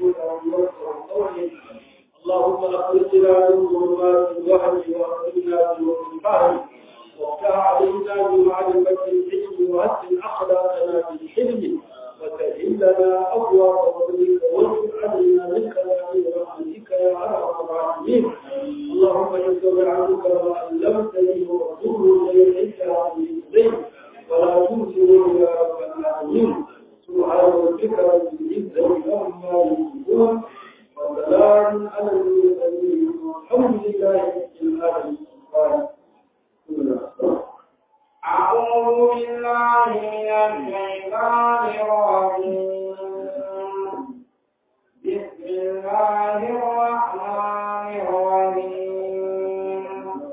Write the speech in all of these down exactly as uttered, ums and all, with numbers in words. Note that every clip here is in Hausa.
اللهم أخرجنا من ظلمات الوهم وأخرجنا من نور الفهم وافتح علينا بمعرفة العلم وهدم أخلاقنا بالحلم وسهل لنا أبواب فضلك واغفر علينا منك برحمتك يا أرحم الراحمين. اللهم إنك عنك ما علمتني ورسوله إليك عن الزين ولا تنسوا يا رب العالمين. سبحان ربك رب العزة عما يصفون وسلام على المرسلين والحمد لله رب العالمين. أعوذ بالله من الشيطان الرجيم. بسم الله الرحمن الرحيم.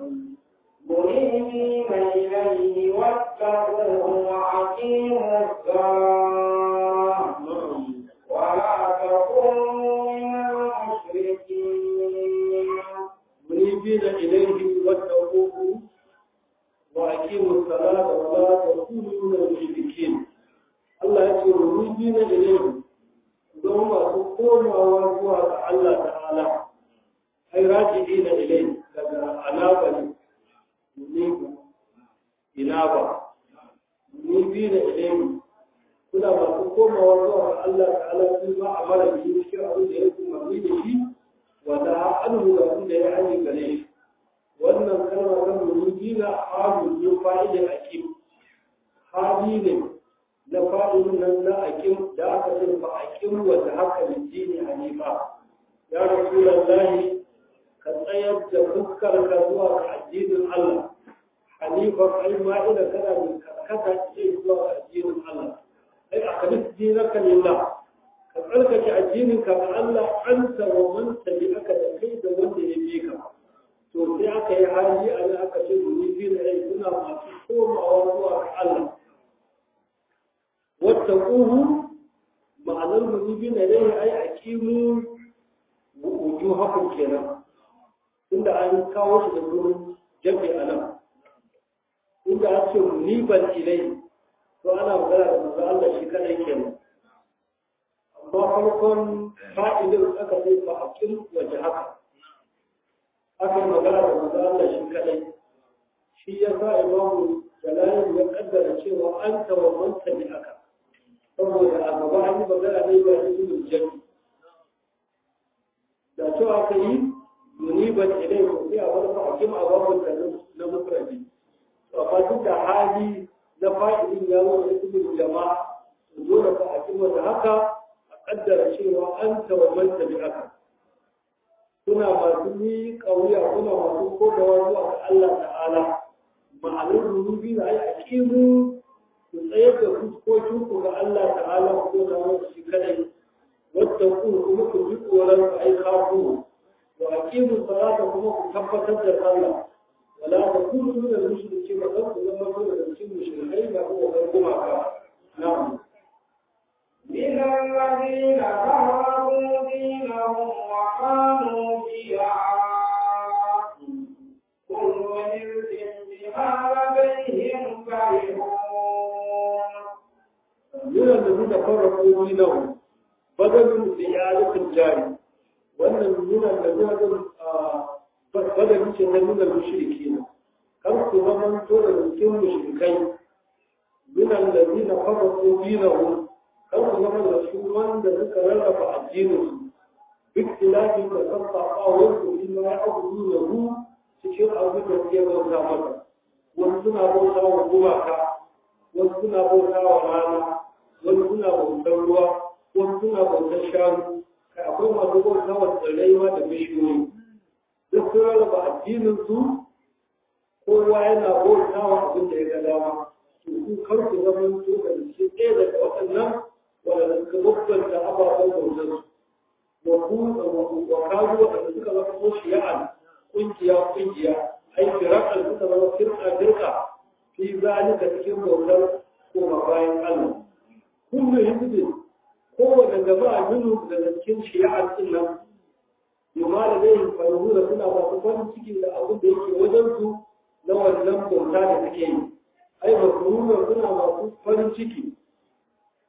منيبين إليه واتقوه وأقيموا الصلاة ولا تكونوا من المشركين. منيبين إليه واتقوه وأقيموا الصلاة ولا تكونوا من المشركين. الله يقول منيبين إليه ثم تقوم وواجهوا الله تعالى أي راجعين إليه أنابني منيب إنابة منيبين إليه كنا ما تقوم وواجهوا الله تعالى فيما أمر به شرعه ليكون مبين ودعا عنه لأن يعني قليل wannan kalmar kan mulki na halu ne fa'idar akim hali ne na fa'idun nan na akim da aka ce fa akim wanda haka dini hanifa ya rasulullahi ka tsayar da fuskar ka zuwa ga addinin Allah hanifa kai ma ina kana da karkata ce zuwa ga addinin Allah ai akalis dinaka lillah ka tsarkake addinin ka ga Allah anta wa man tabi'aka da kai da wanda ya bi ka to sai aka yi hali a nan aka ce domin biyu da rai suna masu komawa zuwa ga Allah wata ƙuhu ma'anar domin biyu da rai ai a kimu wuju hakun kenan inda an kawo shi da gurin jabi a nan inda ake muniban ilai to ana magana da manzo Allah shi kadai kenan amma farkon fa'idar aka sai fa aqim waje haka aka yi magana da manzo Allah shi kadai shi ya sa imamu jalal ya kaddara cewa an tawamanta bi aka saboda a gaba an yi magana ne ba shi ne jami da to aka yi muniban ilai ko sai a bar fa hakim a babun da na mufradi to amma duk da hali na fa'idin ya zo da cikin jama'a dole fa hakim da haka a kaddara cewa an tawamanta bi aka kuna masu yi ƙauya kuna masu kodawa zuwa ga Allah ta'ala ma'anar rububi da ai aqimu ku tsayar da fuskokin ku ga Allah ta'ala ku da wasu shi kadai wanda ku kuma ku ji tsoron ku ai kafu wa aqimu salata kuma ku tabbatar da sallah wala takunu min al-mushrikeen ba ku zama da cikin mushrikai ba ku ga kuma ka na'am من الذين فرقوا دينهم وكانوا شيعا كل حزب بما لديهم فرحون. من الذين فرقوا دينهم بدل زيادة الجاري وأن من الذين بدل من المشركين كم تضمن تولد المشركين من الذين فرقوا دينهم kan su zama da su wanda suka rarraba addininsu duk tilafin da kan saɓawar su ina ya abu da ru cikin abin da suke bauta masa wasu suna bauta wa gumaka wasu suna bauta wa rana wasu suna bautar ruwa wasu suna bautar shanu kai akwai masu bauta wa tsirrai ma da bishiyoyi duk sun rarraba addininsu kowa yana bauta wa abin da ya ga dama to su kar su zama to da su ɗaya daga waɗannan ولكن مقبل أبا بوزن وكانوا وأن تكلموا شيعا قنجيا قنجيا أي فرقة تكلموا فرقة فرقة في ذلك تكلم بوزن كما باين الله كل حزب هو جماعة منهم لكن شيعا إلا بما لديهم فنقول سنة وتفهم تكي لأقول بيك وجنته لو لم تنتهي تكي أي مفهوم سنة وتفهم تكي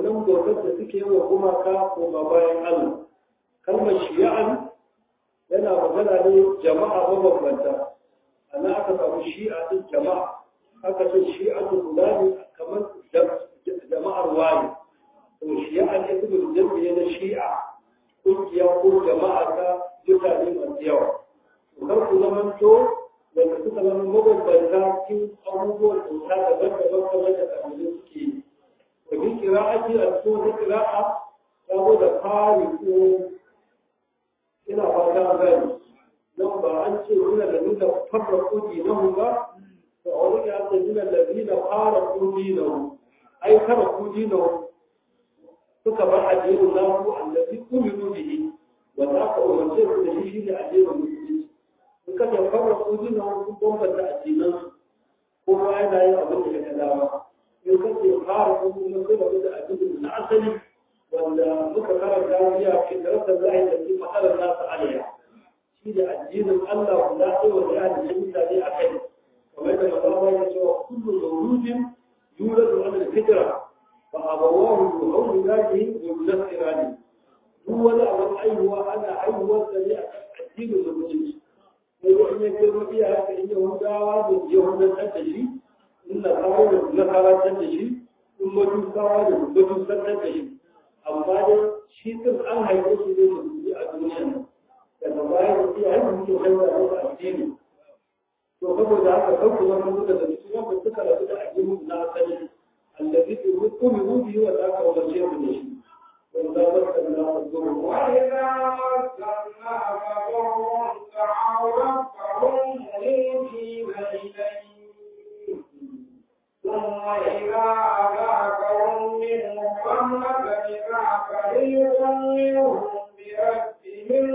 wannan bautar da suke yi wa gumaka ko ba bayan Allah kalmar shi'an yana magana ne jama'a mabambanta ana aka samu shi'a din jama'a aka ce shi'a din guda ne kamar jama'ar wani to shi'a ne kuma jami'a na shi'a kungiya ko jama'a ta mutane masu yawa kar ku zamanto wanda suka zama mabambanta cikin abubuwan bauta daban-daban kamar da kabilun suke yi wani kira'aji a cikin wata kira'a ta zo da fari ko ina fata gani nan ba an ce nuna da nuna farra kudi na hu ba to a wani ya ce nuna da nuna fara kudi na hu ai kara kudi na hu suka bar addinin nasu allazi umiru bihi wanda aka umarce su da shi shine addinin musulunci in ka ce farra kudi na hu sun bambanta addinan su kowa yana yin abin da ya dama in ka ce fara kudi na sai da addinin na asali wanda muka karanta jiya fi tarasa zai da fi matsalar nasu alaiya shi da addinin Allah guda ɗaya wanda ya halitta mutane a kai kamar da mazaba ya cewa kullu mawludin yuladu ala al-fitra fa abawahu yuhawwidanihi wa yunassirani duk wani abin aihuwa ana haihuwar da ne a addinin da mutunci sai da in ya gero iyaye ka in yahudawa da yahudantar da shi in na kawo da na karantar da shi in majusawa da majusantar da shi amma dai shi din an haife shi ne da su a duniya nan daga baya da shi haifu muke canza da addini to saboda haka kan kuma sun daga cikin wanda suka rabu da addini na asali allazi bi hukmi rubi wa ta ka umarce mu da shi wanda ba ta da gurin wa idza masanna fa'un ta'awra fa'un ilayhi ثم إذا أذاقهم منه رحمة إذا فريق منهم بربهم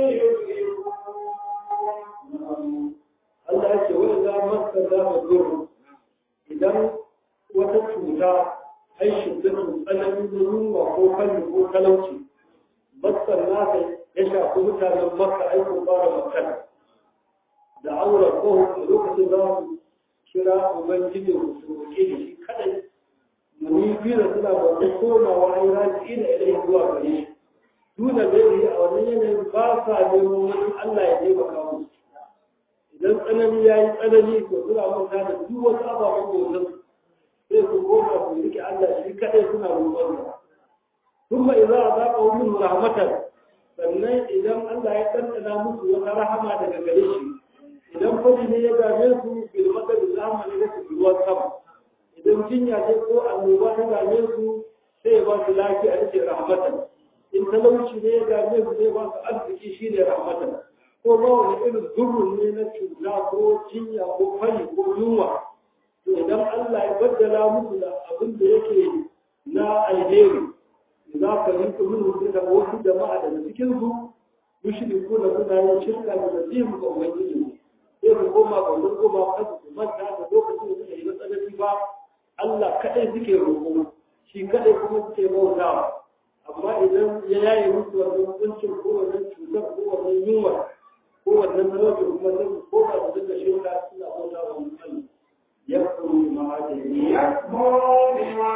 يشركون. Allah ya ce wani za masa za mu zuru idan wata cuta ai shiddatun tsananin yunwa ko kalli ko talauci masar nasa ya shafi mutanen maka aikin fara makana da aure ko lokacin za su kira ubangijin su roƙe da shi kadai muni biyu suna bauta komawa ai raji ina ilai zuwa gare shi duna bai a wannan yanayin ba sa neman wani Allah ya taimaka musu idan tsanani ya yi tsanani to suna manta da duk wasu ababen bautar sai su koma su rike Allah shi kadai suna roƙon sa kuma idan a zaɓa wani rahmatar sannan idan Allah ya ɗanɗana musu wata rahama daga gare shi idan fadi ne ya game su bilmatar da zamani da su ruwan sama idan jinya ce ko annoba ta game su sai ya ba su lafiya da ce rahmatan in talauci ne ya game su sai ba su arziki shi ne rahmatan ko ba wani irin durrun ne na cuta ko jinya ko fari ko yunwa to idan Allah ya baddala musu da abin da yake na alheri za ka rinka mun da wasu jama'a daga cikin su mushriku da suna yin shirka da nasihu ga ubangiji sai ku koma ga wurin koma kasu su manta da lokacin da suka yi na tsanani ba Allah kaɗai suke roƙo shi kaɗai kuma suke bautawa amma idan ya yaye musu wannan kuncin ko wannan cutar ko wannan yunwa ko wannan talauci kuma sai su koma da duka shirka suna bautawa mutum يكفر بما آتيناهم يكفر بما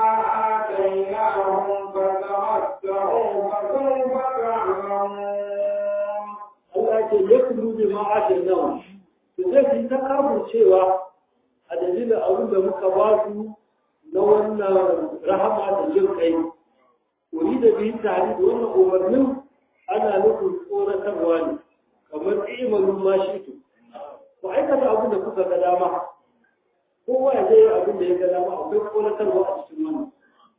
آتيناهم فتمتعوا فسوف تعلمون. Allah ce yakfur bima آتيناهم to zai ta kawo cewa a dalilin abin da muka ba su na wannan rahama da jin kai wuri da biyu tare da wannan umarnin ana nufin tsoratarwa ne kamar imanin mashi ku aikata abin da kuka ga dama kowa ya zai abin da ya ga dama akwai tsoratarwa a cikin wannan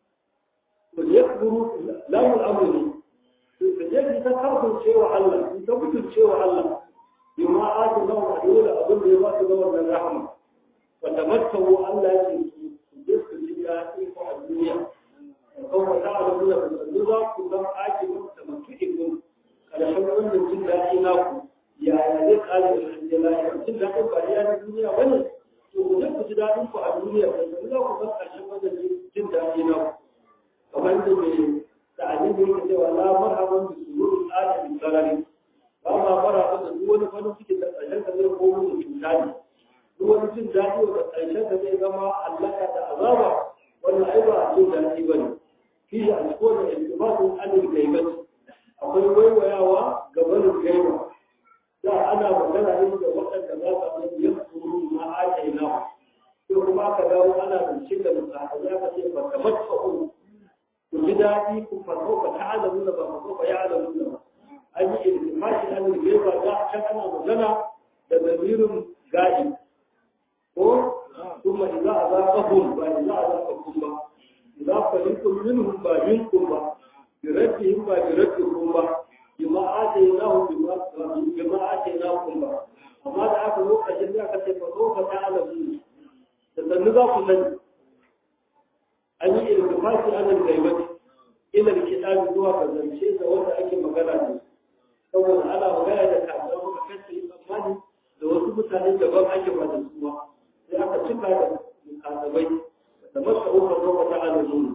to yakfuru lamul amri to je ta kawo cewa Allah ta mutunce cewa Allah bima atu lahu adula abin da ya ba su da wannan rahama wa tamattahu Allah ya ce su su ji daɗi ko a duniya ko wa ta'ala da su za ku zan ake muku tamattu'ikun karshen wannan jin daɗi naku ya ya zai kare da aljanna jin daɗin ba ya na duniya bane to ku ku ji daɗin ku a duniya ba za ku san karshen wannan jin daɗi naku kamar da mai da annabi yake cewa la marhaban bi sururil adami sarari ba ma fara da duk wani farin ciki da ƙarshen ka zai komo da cuta ne duk wani jin daɗi da ƙarshen ka zai zama allaka da azaba wannan ai ba jin daɗi ba ne fi a cikin da iltifatun anil gaibati akwai waiwayawa ga barin gaiba da ana magana ne da waɗanda za su yi yakuru ma ajaina ko kuma aka dawo ana zance da mutane ya ka ce ba kamar sa'u ku ji daɗi ku farko ka ta'alamu da ba farko ka ya'alamu da an yi iltifashi anil gaiba da can ana magana da zamirin ga'i ko ثم إذا أذاقهم فإذا أذاقهم با إذا فريق منهم با منكم با بردهم با بردكم با بما آتيناهم بما بما آتيناكم با أما دعاك الوقت جميعا كتفقوا فتعلمون تتنظى كلنا أن الالتفات عن الغيبة إلى الكتاب دوا فزنشي سوى أكي مقالة سوى على مقالة كعبنا وكفت الإماماني لو سبت عن الجباب أكي مقالة sai aka cika da ɗalibai da masu ukar zuwa ta alamun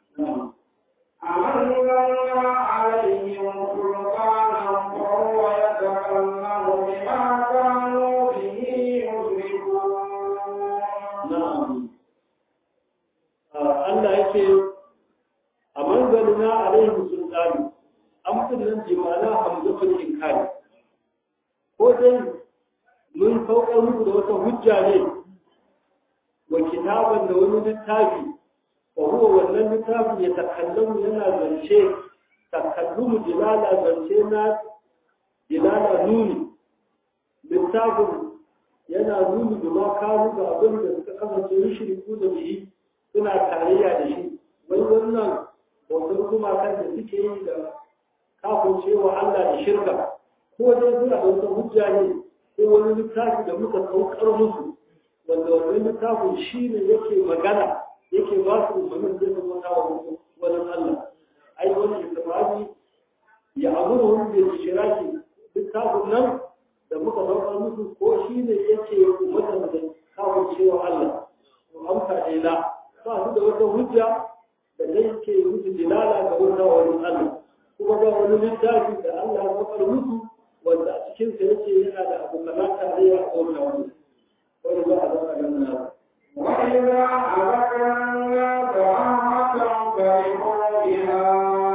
أَمَنَّا عَلَيْهِمْ سُلْطَانًا فَهُوَ يَتَكَلَّمُ بِمَا كَانُوا بِهِ يُشْرِكُونَ. نعم. Allah yake أَمَنَّا عَلَيْهِمْ سُلْطَانًا أمثل جمالا حمزة الإنكار. ko dai mun saukar muku da wata hujja ne وكتابا لون للتابي وهو ولن للتابي يتكلم لنا زنشي تكلم جلالة زنشينا جلالة نوني للتابي ينا نوني بما كانوا بأبن لتكلم يشركون به سنة تارية لشي ويولنا وصلكم أكاد ذكي كافر شيء وعلا لشركة هو ده يقول أنت هجاني هو ولن للتابي لمك توقر مسلم wanda wannan littafin shi ne yake magana yake ba su umarnin zai zama na wani Allah ai wani istifadi ya amuru wani da shiraki littafin nan da muka saukar musu ko shi ne yake umarnin da kawai cewa Allah to amsa dai la ba su da wata hujja da zai yake musu dilala ga wata wani Allah kuma ga wani littafi da Allah ya saukar musu wanda a cikin sa yake yana da abu kaza tarayya a wani وإذا أذكرنا وإذا أذكرنا رحمة فرحوا بها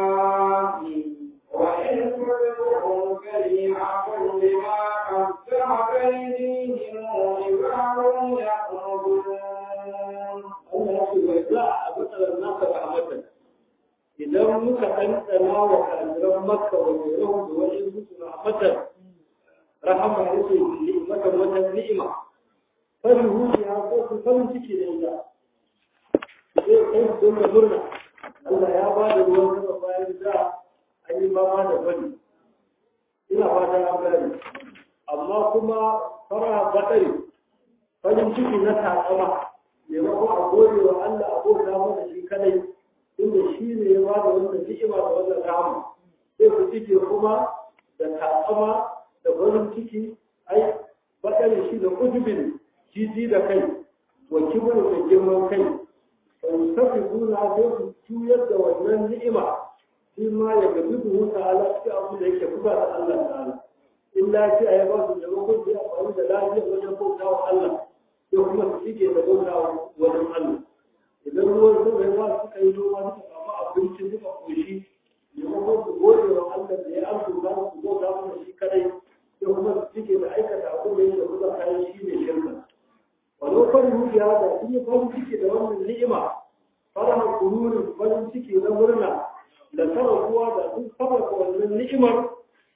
وإن تصبهم سيئة بما قدمت أيديهم إذا هم يخرجون. وإذا أذكرنا رحمة إذا مكتنتنا وكأجرم مكة وغيرهم وإن تصبهم رحمة رحمة وتنعمة فرهوا بها ko farin ciki da ita sai kai don da murna Allah ya ba da ruwan sama bayan da an yi mama da bari ina fatan an gani amma kuma fara batari farin ciki na takama maimakon a gode wa Allah a bauta masa shi kadai inda shi ne ya ba da wannan ni'ima da wannan rahama sai ku cike kuma da takama da farin ciki ai batari shi da ujubin jiji da kai wa kibiru da girman kai wani safi suna sai su juyar da wannan ni'ima shi ma ya gabi su ta'ala cikin abu da yake kusa da Allah ta'ala in lafiya ya ba su maimakon su yi amfani da lafiya wajen bauta wa Allah sai kuma su shige da bauta wa wajen Allah idan ruwan sama ya ba su kai noma suka samu abinci suka koshi maimakon su gode wa Allah da ya amsu za su bauta mana shi kadai sai kuma su shige da aikata abin da yake kusa kayan shi ne shirka ولو فرحوا بهذا هي فرح ciki da wannan ni'ima farha kururin farin ciki na murna da sarrafuwa da sun sarrafa wannan ni'imar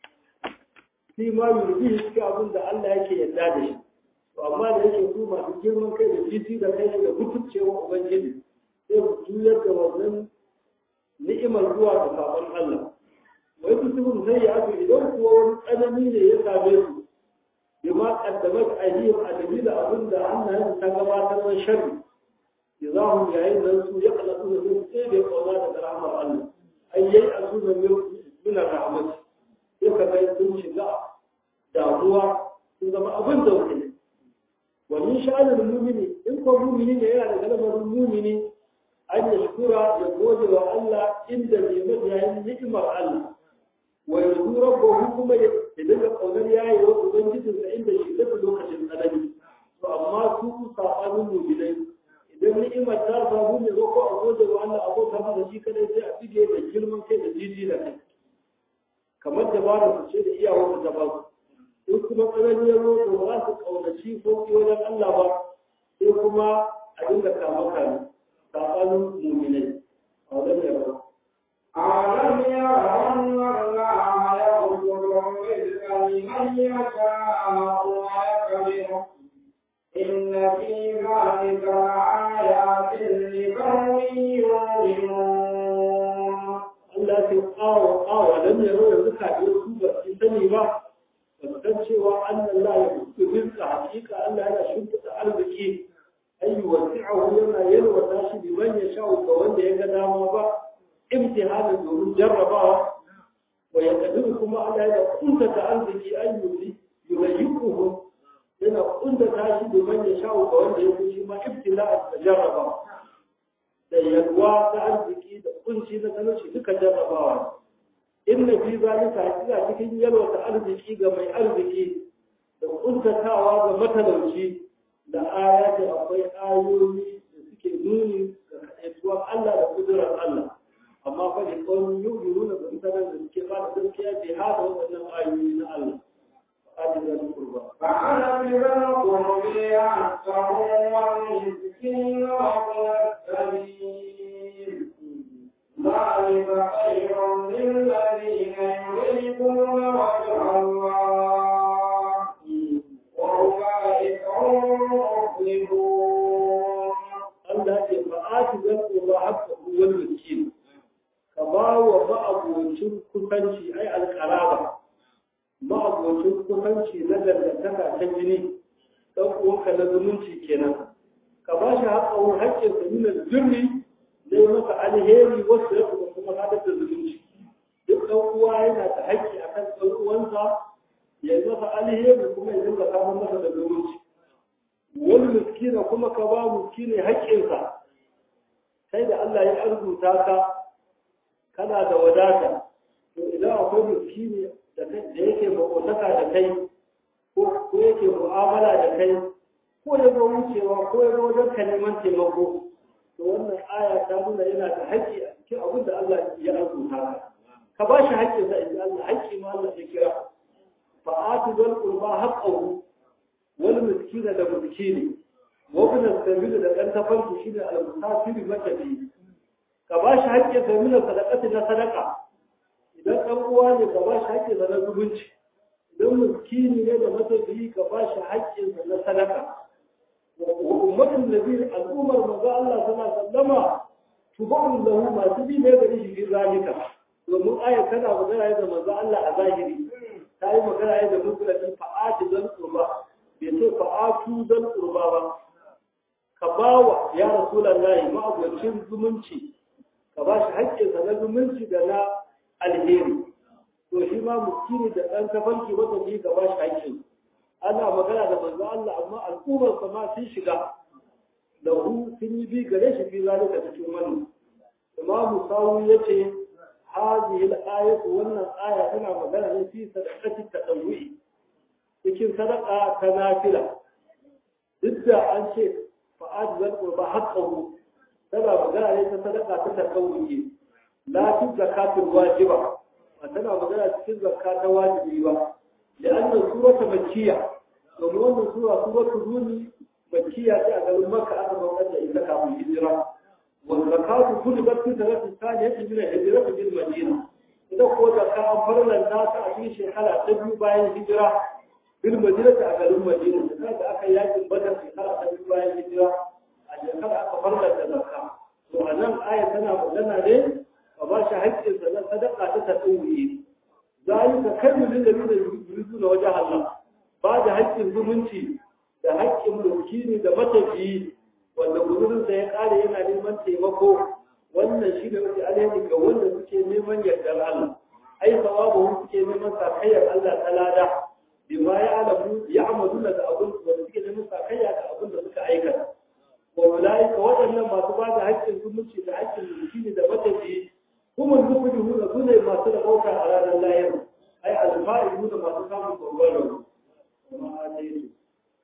shi ma yurbi shi abin da Allah yake yarda da shi to amma da yake su masu girman kai da jiji da kai da mutuncewa ubangiji sai ku juyar da wannan ni'imar zuwa ga sabon Allah wai mutumin sai ya fi idan kuwa wani tsanani ne ya same su بما قدمت أيديهم أدليل أظن أنها تقبات من شر إذا هم يعين نفسه يقلقون من سيد قولات الرحمة الله أي يأسون من الرحمة يكفى يتم شجاع دعوة عندما أظن ذلك ومن شأن المؤمن إن كان مؤمنين يعني كلمة المؤمن أن يشكر يقول الله إن ذلك يعني نعمة الله ويرجو ربه كما يدل قولا ياي وبنجد عند شدة لوكاشن الأدب فأما سوء صاحب المؤمنين idan ni'imar ta samu ne zo ko a gode wa Allah abota masa shi kadai sai a fige da girman kai da jiji da kai kamar da ba su ce da iyawar da ba su in kuma tsanani ya zo to ba su kaunaci ko wajen Allah ba sai kuma a dinga kama kame tsakanin mu'minai a wajen yaro أَلَمْ يَرَوْا أَنَّ اللَّهَ يَرْزُقُ الرِّزْقَ لِمَن يَشَاءُ وَيَقْدِرُ إِنَّ فِي ذَلِكَ لَآيَاتٍ لِقَوْمٍ يُؤْمِنُونَ Allah sai awa awa dan yaro yanzu ka yi su ba su sani ba ba san cewa Allah ya rubuta rizqa hakika Allah yana shimfiɗa arziki ayyu wasi'ahu yana yalwata shi liman yasha'u ga wanda ya ga dama ba imtihanin domin jarrabawa wa ya kadiru kuma Allah ya kunta ta arziki ayyuki yuzayyuhu yana kunta ta shi domin ya sha'u ga wanda ya kushi ma ibtila'a da jarrabawa da yalwa ta arziki da kunci na talauci duka jarrabawa inna fi zalika hakika cikin yalwa ta arziki ga mai arziki da kuntatawa ga matalauci da ayati akwai ayoyi da suke nuni ga kaɗaituwar Allah da kudurar Allah amma fa da kawai yau nuna da mutanen da suke ba da gaskiya bai hada waɗannan ayoyi na Allah fa'adin da kurba فَعَلَى بِالْقُرْبِ حَقَّهُ وَالْمِسْكِينَ وَابْنَ السَّبِيلِ ذَلِكَ خَيْرٌ لِلَّذِينَ يُرِيدُونَ وَجْهَ اللَّهِ وَأُولَٰئِكَ هُمُ الْمُفْلِحُونَ Allah ce fa'ati zan kurba haƙƙa wal miskin ka ba wa ma'abocin kusanci ai alƙaraba ma'abocin kusanci na dangantaka ta jini ɗan uwanka na zumunci kenan ka ba shi haƙƙa haƙƙin sa nuna birni zai masa alheri wasu ya kuma kuma hadar da zumunci duk ɗan uwa yana da haƙƙi akan ɗan uwansa ya yi masa alheri kuma ya dinga samun masa da zumunci wani miskina kuma ka ba miskini haƙƙinsa sai da Allah ya arzuta ka kana da wadata to idan akwai miskini da yake makotaka da kai ko yake mu'amala da kai ko ya zo wucewa ko ya zo wajen ka neman taimako to wannan aya ta nuna yana da haƙƙi a cikin abin da Allah ya arzuta ka ka ba shi haƙƙinsa in Allah haƙƙi ma Allah ya kira fa'atu dal qurba haqqahu wal miskina da miskini wa ibn as-sabil da kan tafarki shine al-musafir matafi ka ba shi haƙƙin sa min sadaqati na sadaqa idan ɗan uwa ne ka ba shi haƙƙin sa na zubunci idan miskini ne da matafi ka ba shi haƙƙin sa na sadaqa wa ummatul nabi al-umar manzo Allah sallallahu alaihi wasallama tubu lahu ma tubi ne ga shi fi zalika domin aya tana magana da manzo Allah a zahiri ta yi magana da musulmi fa'ati dan qurba bai ce fa'atu dan qurba ba ka bawa ya rasulullahi ma'abocin zumunci ka ba shi haƙƙinsa na zumunci da na alheri to shi ma miskini da ɗan kafanki wata ne ka ba shi haƙƙin ana magana da manzo Allah amma al'ummar sa ma sun shiga da hu sun yi bi gare shi fi zalika cikin wannan imamu sawu yace hadhihi al-ayatu wannan aya tana magana ne fi sadaqati tadawwi cikin sadaqa ta nafila duk da an ce fa'ad zal qurba haqqahu tana magana ne ta sadaka ta takawuki la fi zakatul wajiba ba tana magana cikin zakka ta wajibi ba da annan surata makkiya domin wannan sura suratul rumi makkiya ce a garin makka aka bautar da ita kafin hijira wa zakatu kullu bakti tarati saniyati min hijrati bil madina idan ko zakka an farlanta ta a cikin shekara ta biyu bayan hijira bil madina a garin madina da aka yakin badar shekara ta biyu bayan hijira a shekara aka farlanta zakka to a nan aya tana magana ne a ba shi haƙƙinsa na sadaka ta taɗauyi zalika kaimu lil ladina yuriduna wajha Allah ba da haƙƙin zumunci da haƙƙin miskini da matafiyi wanda guzurin sa ya ƙare yana neman taimako wannan shine wani alheri ga wanda suke neman yardar Allah ai sawabu suke neman sakayyar Allah ta lada bima ya alamu ya amaluna da abun da suke neman sakayya da abun da suka aikata wa ulaika waɗannan masu ba da haƙƙin zumunci da haƙƙin miskini da matafiyi kuma zubuhu da sune masu da bauta a ranar lahira ai alfa'ilu da masu samun babban rabu kuma a dai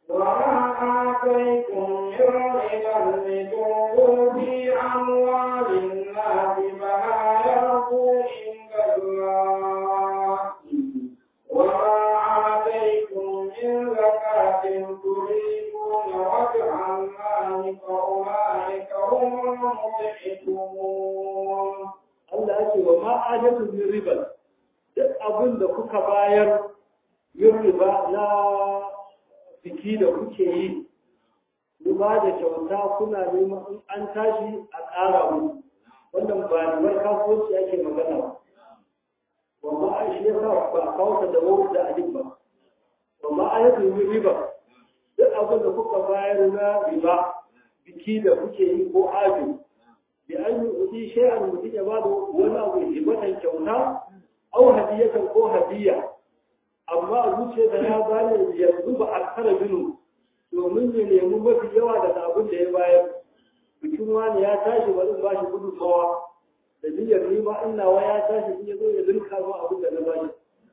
وما آتيتم من ربا لتربوا في أموال الناس فلا يربو عند الله وما آتيتم من زكاة تريدون وجه الله فأولئك هم المضعفون. Allah ya ce wa ma ajatu min riba duk abin da kuka bayar yin riba na biki da kuke yi riba da kyauta kuna neman in an tashi a ƙara mu wannan ba ribar kasuwanci ake magana ba wa ma a shi yasa ba kawo ta da wuri da alif ba wa ma ajatu min riba duk abin da kuka bayar na riba biki da kuke yi ko ajo بأن يؤتي شيئا متي بعده ولا هبة كونا أو هدية أو هدية أما أقول شيء ده بان يذوب أكثر منه ومن يلمو ما في جوا ده أقول ده باير بكمان يا تاج ولا باش كل سوا الذي يرمي ما إن ويا تاج يجوا يذلك ما أقول ده باش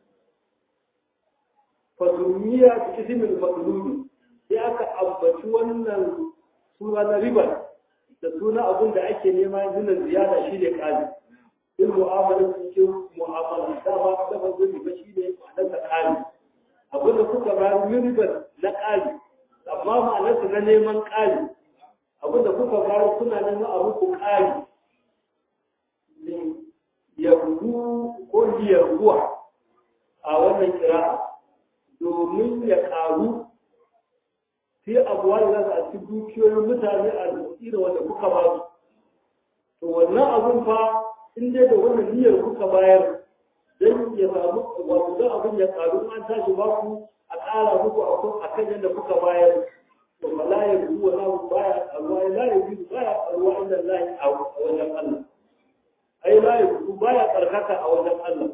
فسمية باسم المطلوب ياك أبتشوان سورة ربا da suna abin da ake nema yanzu ziyada shi ne kali in mu'amalar cikin mu'amalar dama da ba zai ba shi ne ma'anar kali abin da kuka bayar ribar na kali amma ma'anar na neman kali abin da kuka bayar suna neman abu ku kali ne yardu ko yarduwa a wannan kira domin ya karu sai abuwa da za a ci dukiyoyin mutane a irin wanda kuka ba su to wannan abun fa in dai da wannan niyyar kuka bayar dan ya samu wato da abun ya karu an tashi ba ku a ƙara muku a kan yadda kuka bayar to bala ya zuwa na baya Allah la ya zuwa baya Allah inda Allah a wajen Allah ai la ya zuwa baya tsarkaka a wajen Allah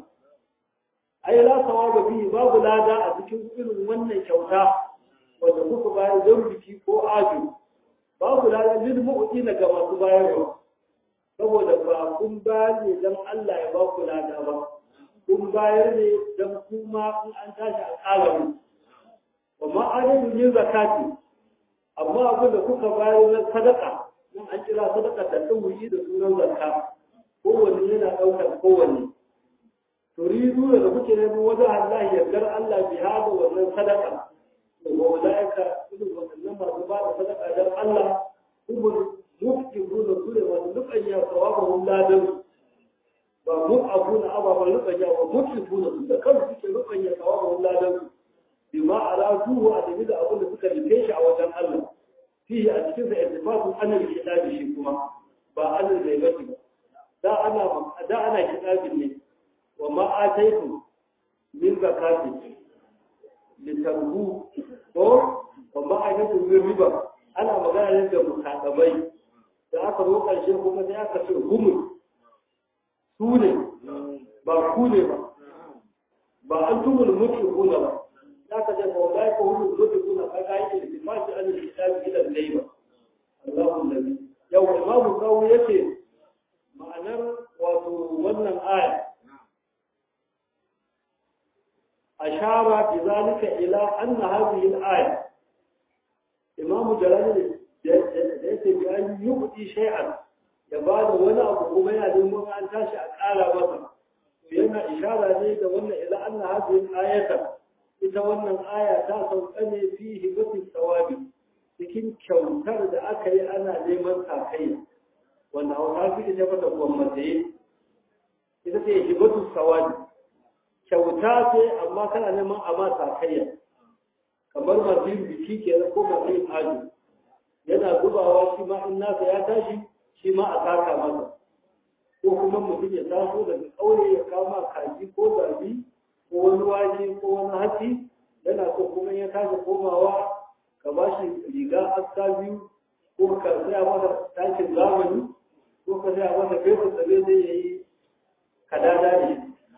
ai la sawaba bi babu lada a cikin irin wannan kyauta wanda kuka bayar don biki ko ajo babu lalata lil mu'tina ga masu bayarwa saboda ba kun bayar ne don Allah ya ba ku lada ba kun bayar ne don kuma in an tashi a ƙara wa ma'adin yin zakati amma abin da kuka bayar na sadaka nan an kira sadaka da tsawuyi da sunan zakka kowanne yana ɗaukar kowanne turidu da kuke neman wajen Allah yardar Allah bi hada wannan sadaka وأولئك كلهم إنما رباط صدق أجر الله هم المفجرون كل ونلقى ثوابهم لا دم ومضعفون أبا ونلقى ومفجرون كل كم فيك نلقى ثوابهم لا دم بما أرادوه أن إذا أقول لك الكيش أو جمع الله فيه أتكلم اتفاق أن الكتاب شيكما بأن الزيبة دا أنا دا أنا كتاب لي وما آتيكم من زكاة litarbu ko babban aikatun yin riba ana magana ne da mutakabai da aka zo ƙarshe kuma sai aka ce humus su ne ba ku ne ba ba an tumul mutu kuna ba za ka ce kawai ya ka humus mutu kuna ka ga yake da fashi an yi kitabi ilan dai ba Allahu nabi yau imamu kawu yace ma'anar wato wannan aya أشار بذلك إلى أن هذه الآية إمام جلال ليس بأن يؤتي شيئا يبعد ولا أبو ميا دموع أن تشاء على بطن وينا إشارة ليس وأن إلى أن هذه الآية إذا وأن الآية تاسو أني فيه بطن الثواب لكن كونتر دعاكي أنا لمن تاكي وأن أوتاكي إجابة أمتين إذا تيه بطن الثواب kyauta ce amma kana neman a mata kayya kamar masu yin biki ke ko masu yin ajo yana zubawa shi ma in nasa ya tashi shi ma a saka masa ko kuma mutum ya taso daga ƙauye ya kama kaji ko zabi ko wani wake ko wani hatsi yana so kuma ya tashi komawa ka ba shi riga aska biyu ko ka saya masa takin zamani ko ka saya masa fesu da zai yi kadada ne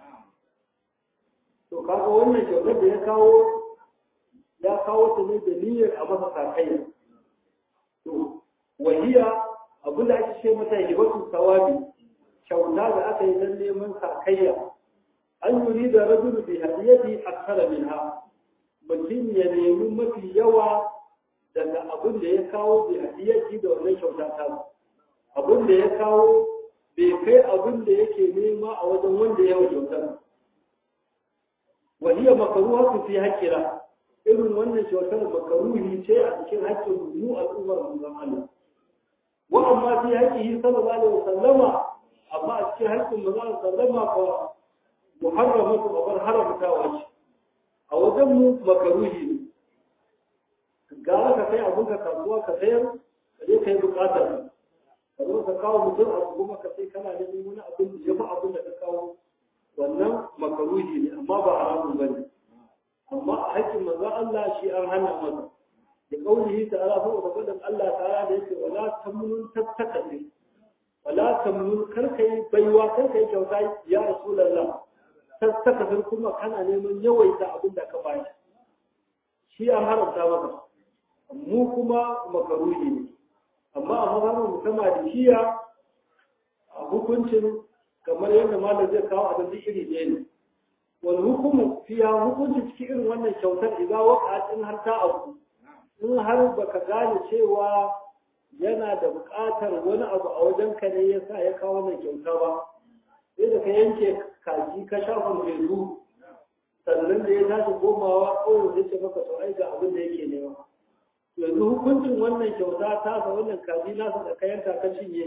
to kaga wannan kyautar da ya kawo ya kawo ta ne da niyyar a masa sakayya to wahiya abin da ake ce mata hibatu sawabi kyauta da aka yi don neman sakayya an yuri da rajulu bi hadiyati akthara minha mutum ya nemi mafi yawa daga abin da ya kawo bai hadiyarci da wannan kyauta ta abin da ya kawo bai kai abin da yake nema a wajen wanda ya wa kyautar waliya makaruwa su fi haƙƙira irin wannan kyautar makaruhi ce a cikin haƙƙin mu al'ummar manzon Allah wa amma fi haƙƙihi sallallahu alaihi wasallama amma a cikin haƙƙin manzon sallama fa muharramatu wa bar haramtawa ce a wajen mu makaruhi ne gara ka kai abin ka kasuwa ka sayar ka je ka yi buƙatar ka zo ka kawo mutum abu kuma ka sai kana neman wani abin da ya fi abin da ka kawo wannan makaruhi ne amma ba haramun ba ne amma a haƙƙin manzon Allah shi an hana masa da kaulihi ta'ala fa wa qadan Allah ta'ala da yake wala tamnun tattakasi wala tamnun kar kai baiwa kar kai kyauta ya rasulullah tattakasi kuma kana neman yawaita abin da ka bayar shi an haramta maka mu kuma makaruhi ne amma a mazhabin musamman da shiya a hukuncin kamar yadda malam zai kawo abin da iri ɗaya ne wani hukumu fiya hukunci cikin irin wannan kyautar idan waka in har ta abu in har baka gane cewa yana da buƙatar wani abu a wajen ka ne yasa ya kawo wannan kyauta ba sai da ka yanke kaji ka shafa fezu sannan da ya tashi komawa kawai zai ce maka to ai ga abin da yake nema yanzu hukuncin wannan kyauta ta sa wannan kaji nasa da ka yanka ka cinye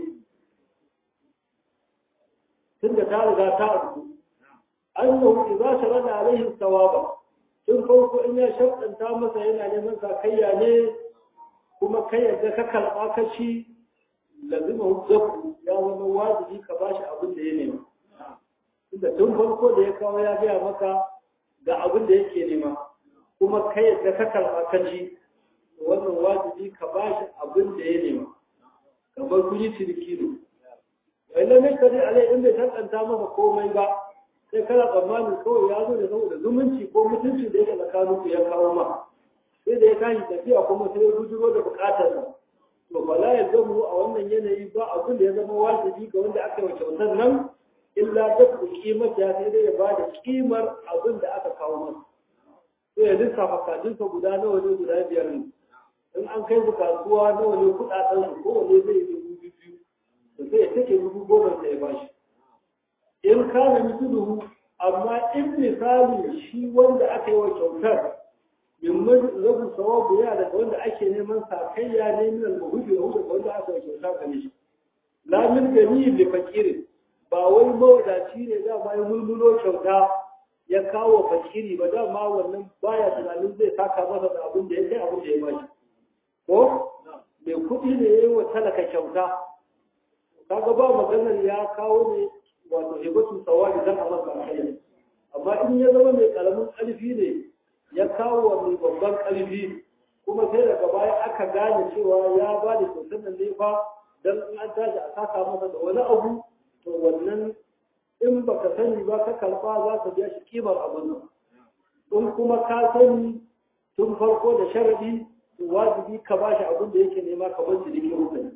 tunda ta riga ta abu annahu idza sharada alaihi thawaba tun farko in ya shaddanta masa yana neman sakayya ne kuma kai yadda ka karba ka ci lazima hujjatu ya zama wajibi ka bashi abin da ya nema tunda tun farko da ya kawo ya gaya maka ga abin da yake nema kuma kai yadda ka karba ka ci wannan wajibi ka bashi abin da ya nema kamar kun yi ciniki ne wanda mai kare alai in bai tantanta masa komai ba sai kana tsammanin kawai ya zo da saboda zumunci ko mutunci da yake tsakanin ku ya kawo ma sai da ya tashi tafiya kuma sai ya gujiro da bukatar sa to bala ya zama a wannan yanayi ba abin da ya zama wajibi ga wanda aka yi wa kyautar nan illa da ku kimar ya sai dai ya ba da kimar abin da aka kawo masa sai ya lissafa kajinsa guda nawa ne guda biyar ne in an kai su kasuwa nawa ne kuɗaɗen su kowane zai yi dubu biyu da sai ya take dubu goma sai ya bashi in kana misluhu amma in misali shi wanda aka yi wa kyautar yamman rabu sawabu ya daga wanda ake neman sakayya ne min al-muhudi wa daga wanda aka yi kyauta gane shi la min gani li fakiri ba wai mawadaci ne da ma ya mulmulo kyauta ya kawo fakiri ba da ma wannan baya tunanin zai saka masa da abin da ya kai abin da ya bashi ko mai kuɗi ne ya yi wa talaka kyauta kaga ba maganar ya kawo ne wato hibatu tsawari dan Allah ba kai amma in ya zama mai karamin ƙarfi ne ya kawo wa mai babban ƙarfi kuma sai daga baya aka gane cewa ya ba da kyautar nan ne fa dan in an tashi a saka masa da wani abu to wannan in baka sani ba ka karba za ka biya shi kimar abin nan in kuma ka sani tun farko da sharadi wajibi ka ba shi abin da yake nema ka bar shi da kyau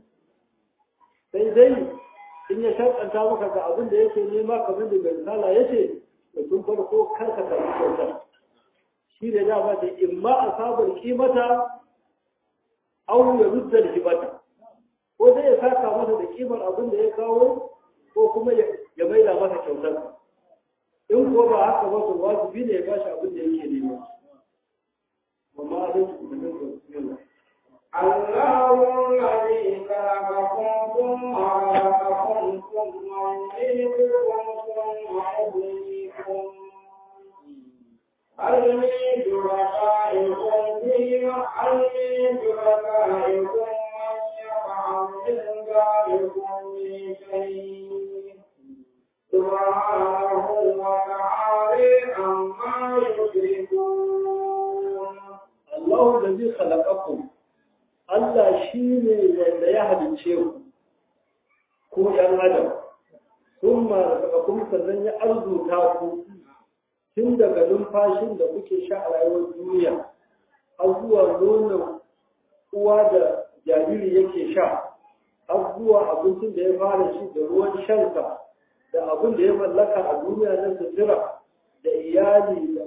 sai dai in ya shakanta maka ga abin da yake nema kamar da mai misala ya ce da tun farko kar ka karbi kyauta shi da dama da imma a sabar kimata au ya rudda da hibata ko zai ya saka masa da kimar abin da ya kawo ko kuma ya maida masa kyautar in ko ba haka ba to wajibi ne ya bashi abin da yake nema amma a lokacin da nan الله الذي خلقكم ثم رزقكم ثم يميتكم ثم يحييكم هل من شركائكم فيما هل من شركائكم من يفعل من ذلكم من شيء سبحانه وتعالى عما يشركون الله الذي خلقكم Allah shi ne wanda ya halicce ku, ko ‘yan Adam, sun marasa kuma sannan ya arzuta ku tun daga numfashin da kuke sha a rayuwar duniya, har zuwa nonon uwa da jariri yake sha, har zuwa abincin da ya fara shi da ruwan shansa, da abin da ya mallaka a duniya na sutura, da iyali, da mata,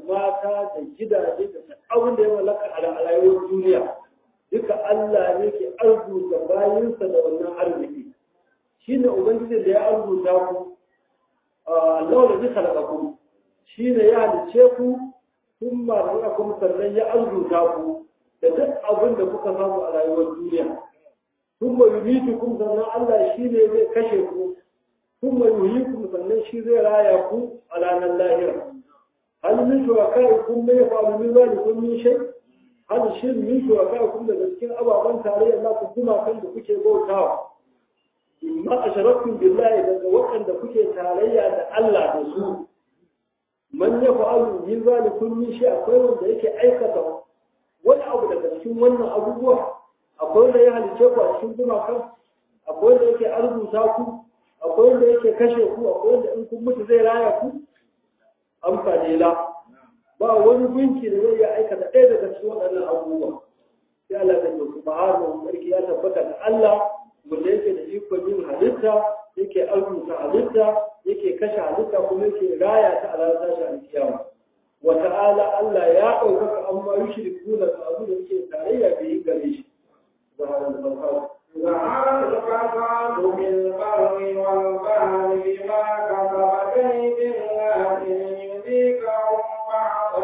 mata da gidaje da abin da ya mallaka a rayuwar duniya duka Allah ne ke arzuta bayinsa da wannan arziki shine ubangiji da ya arzuta ku Allah da zai halaka ku shine ya halice ku thumma razaqakum sannan ya arzuta ku da duk abin da kuka samu a rayuwar duniya thumma yumitukum sannan Allah shine zai kashe ku thumma yuhyikum sannan shi zai raya ku a ranar lahira hal min shurakaikum ma yaf'alu min zalikum min shay hal shin min shurakaikum da cikin ababan tarayya Allah ku kuma kan da kuke bautawa ma asharaktum billahi daga waɗanda kuke tarayya da Allah da su man yaf'alu min zalikum min shay akwai wanda yake aikata wani abu daga cikin wannan abubuwa akwai wanda ya halice ku a cikin gumakan akwai wanda yake arzuta ku akwai wanda yake kashe ku akwai wanda in kun mutu zai raya ku amfani la ba wani gunki da zai iya aikata ɗaya daga cikin waɗannan abubuwa sai Allah ta ce subhanahu sarki ya tabbata da Allah wanda yake da ikon yin halitta yake arzuta halitta yake kashe halitta kuma yake raya ta a ranar tashin alkiyama wa ta'ala Allah ya ɗaukaka amma yushrikuna da abu da yake tarayya da yi gare shi subhanahu wa ta'ala ظهر الفساد في البر والبحر بما كسبت أيدي الناس ليذيقهم بعض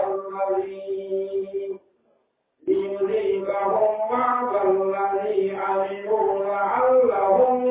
الذي ليذيقهم بعض الذي عملوا لعلهم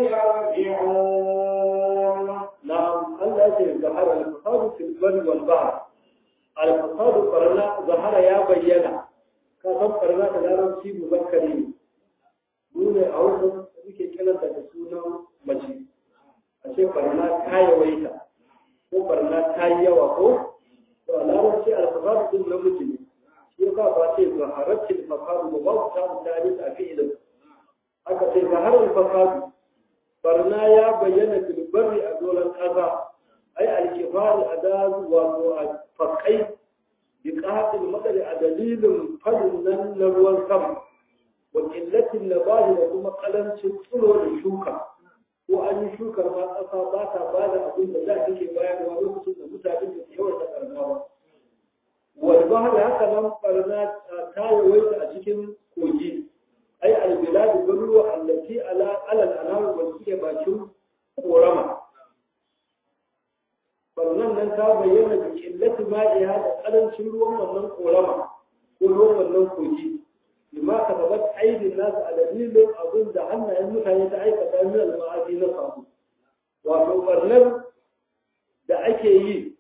يرجعون. نعم الله يقول ظهر الفساد في البر والبحر. الفساد قرنا ظهر يا بينا كذب قرنا تدارم شيء مذكرين. Nune a wajen suke kiranta da sunan mace a ce barna ta yawaita ko barna ta yi yawa ko to a larabci alfasadu din namiji ne shi ya ba ce zahararci alfasadu ba ba ta mutane a fi'ilin aka ce zaharar alfasadu barna ya bayyana bilbari a doron ƙasa ai alkifari a dazu wato a fakai bi ƙahatin matsari a dalilin fadin nan na ruwan sama وقلة النبات وكما قلن تطلو للشوكة وأن شوكة ما أصابات بعد أقول لا تكي بيان ولوكس المتابعين في حوة الأرناوة والبحر هكذا قرنات تاي ويت أشكل كوجي أي البلاد البلوة التي على على الأنهار والتي باشو ورمى فلنن ننتا بيانا بقلة مائها قلن شلوة ونن ورمى ولوم ونن كوجي لما كتبت أيدي الناس على دليل أظن دعنا المتعين تعيك تأمين المعادي نصابه وفي da ake yi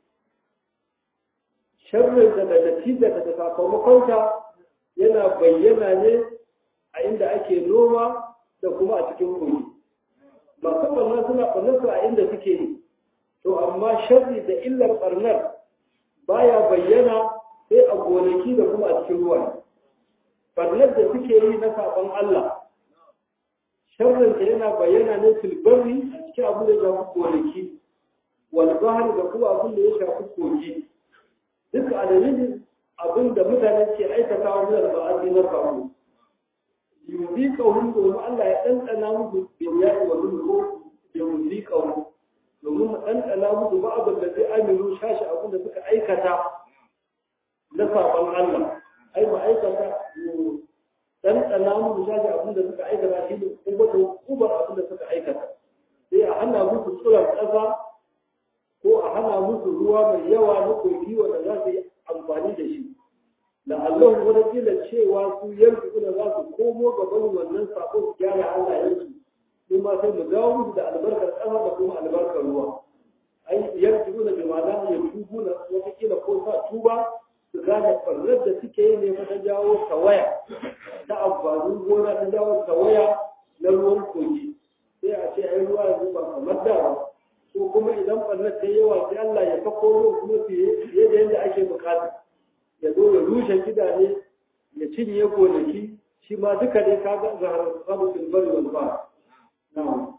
sharrin da natija da ta sakamakonta yana bayyana ne a inda ake noma da kuma a cikin koyi masu ɓarnar suna ɓarnarsu a inda suke yi to amma sharri da illar ɓarnar baya bayyana sai a gonaki da kuma a cikin ruwa ɓarnar da suke yi na saɓon Allah sharrinta yana bayyana ne filbarri a cikin abin da ya shafi gonaki walbahar da kuma abin da ya shafi kogi duk a dalilin abin da mutane ke aikata wa zuwa ba'azi na faru yuzi kaunin domin Allah ya ɗanɗana musu bin yaƙi wa zulko da yuzi kaunin domin mu ɗanɗana musu ba abin da zai amiru shashi abin da suka aikata na saɓon Allah ai ma aikata ɗanɗana musu shashi abin da suka aikata shi ne kuma da kubar abin da suka aikata sai a hana musu tsuran ƙasa ko a hana musu ruwa mai yawa na kogi wanda za su yi amfani da shi da Allah wani kila cewa su yanzu kuna za su komo gaban wannan sako su gyara halayensu su ma sai mu dawo musu da albarkar ƙasa da kuma albarkar ruwa ai yanzu kuna bi ma'ana ya tubu na wata kila ko sa tuba su gane farnar da suke yi ne ta jawo tawaya ta amfanin gona ta jawo tawaya na ruwan kogi sai a ce ai ruwa yanzu ba kamar da ba ko kuma idan ɓarnar ta yawa sai Allah ya fako ruwan kuma fiye da yadda ake bukata ya zo ya rushe gidaje ya cinye gonaki shi ma duka dai ka ga zahar sabu filbari wal ba na'am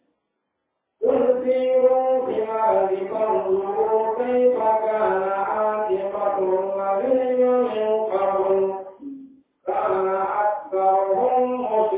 قل سيروا في الأرض فانظروا كيف كان عاقبة الذين من قبل كان أكثرهم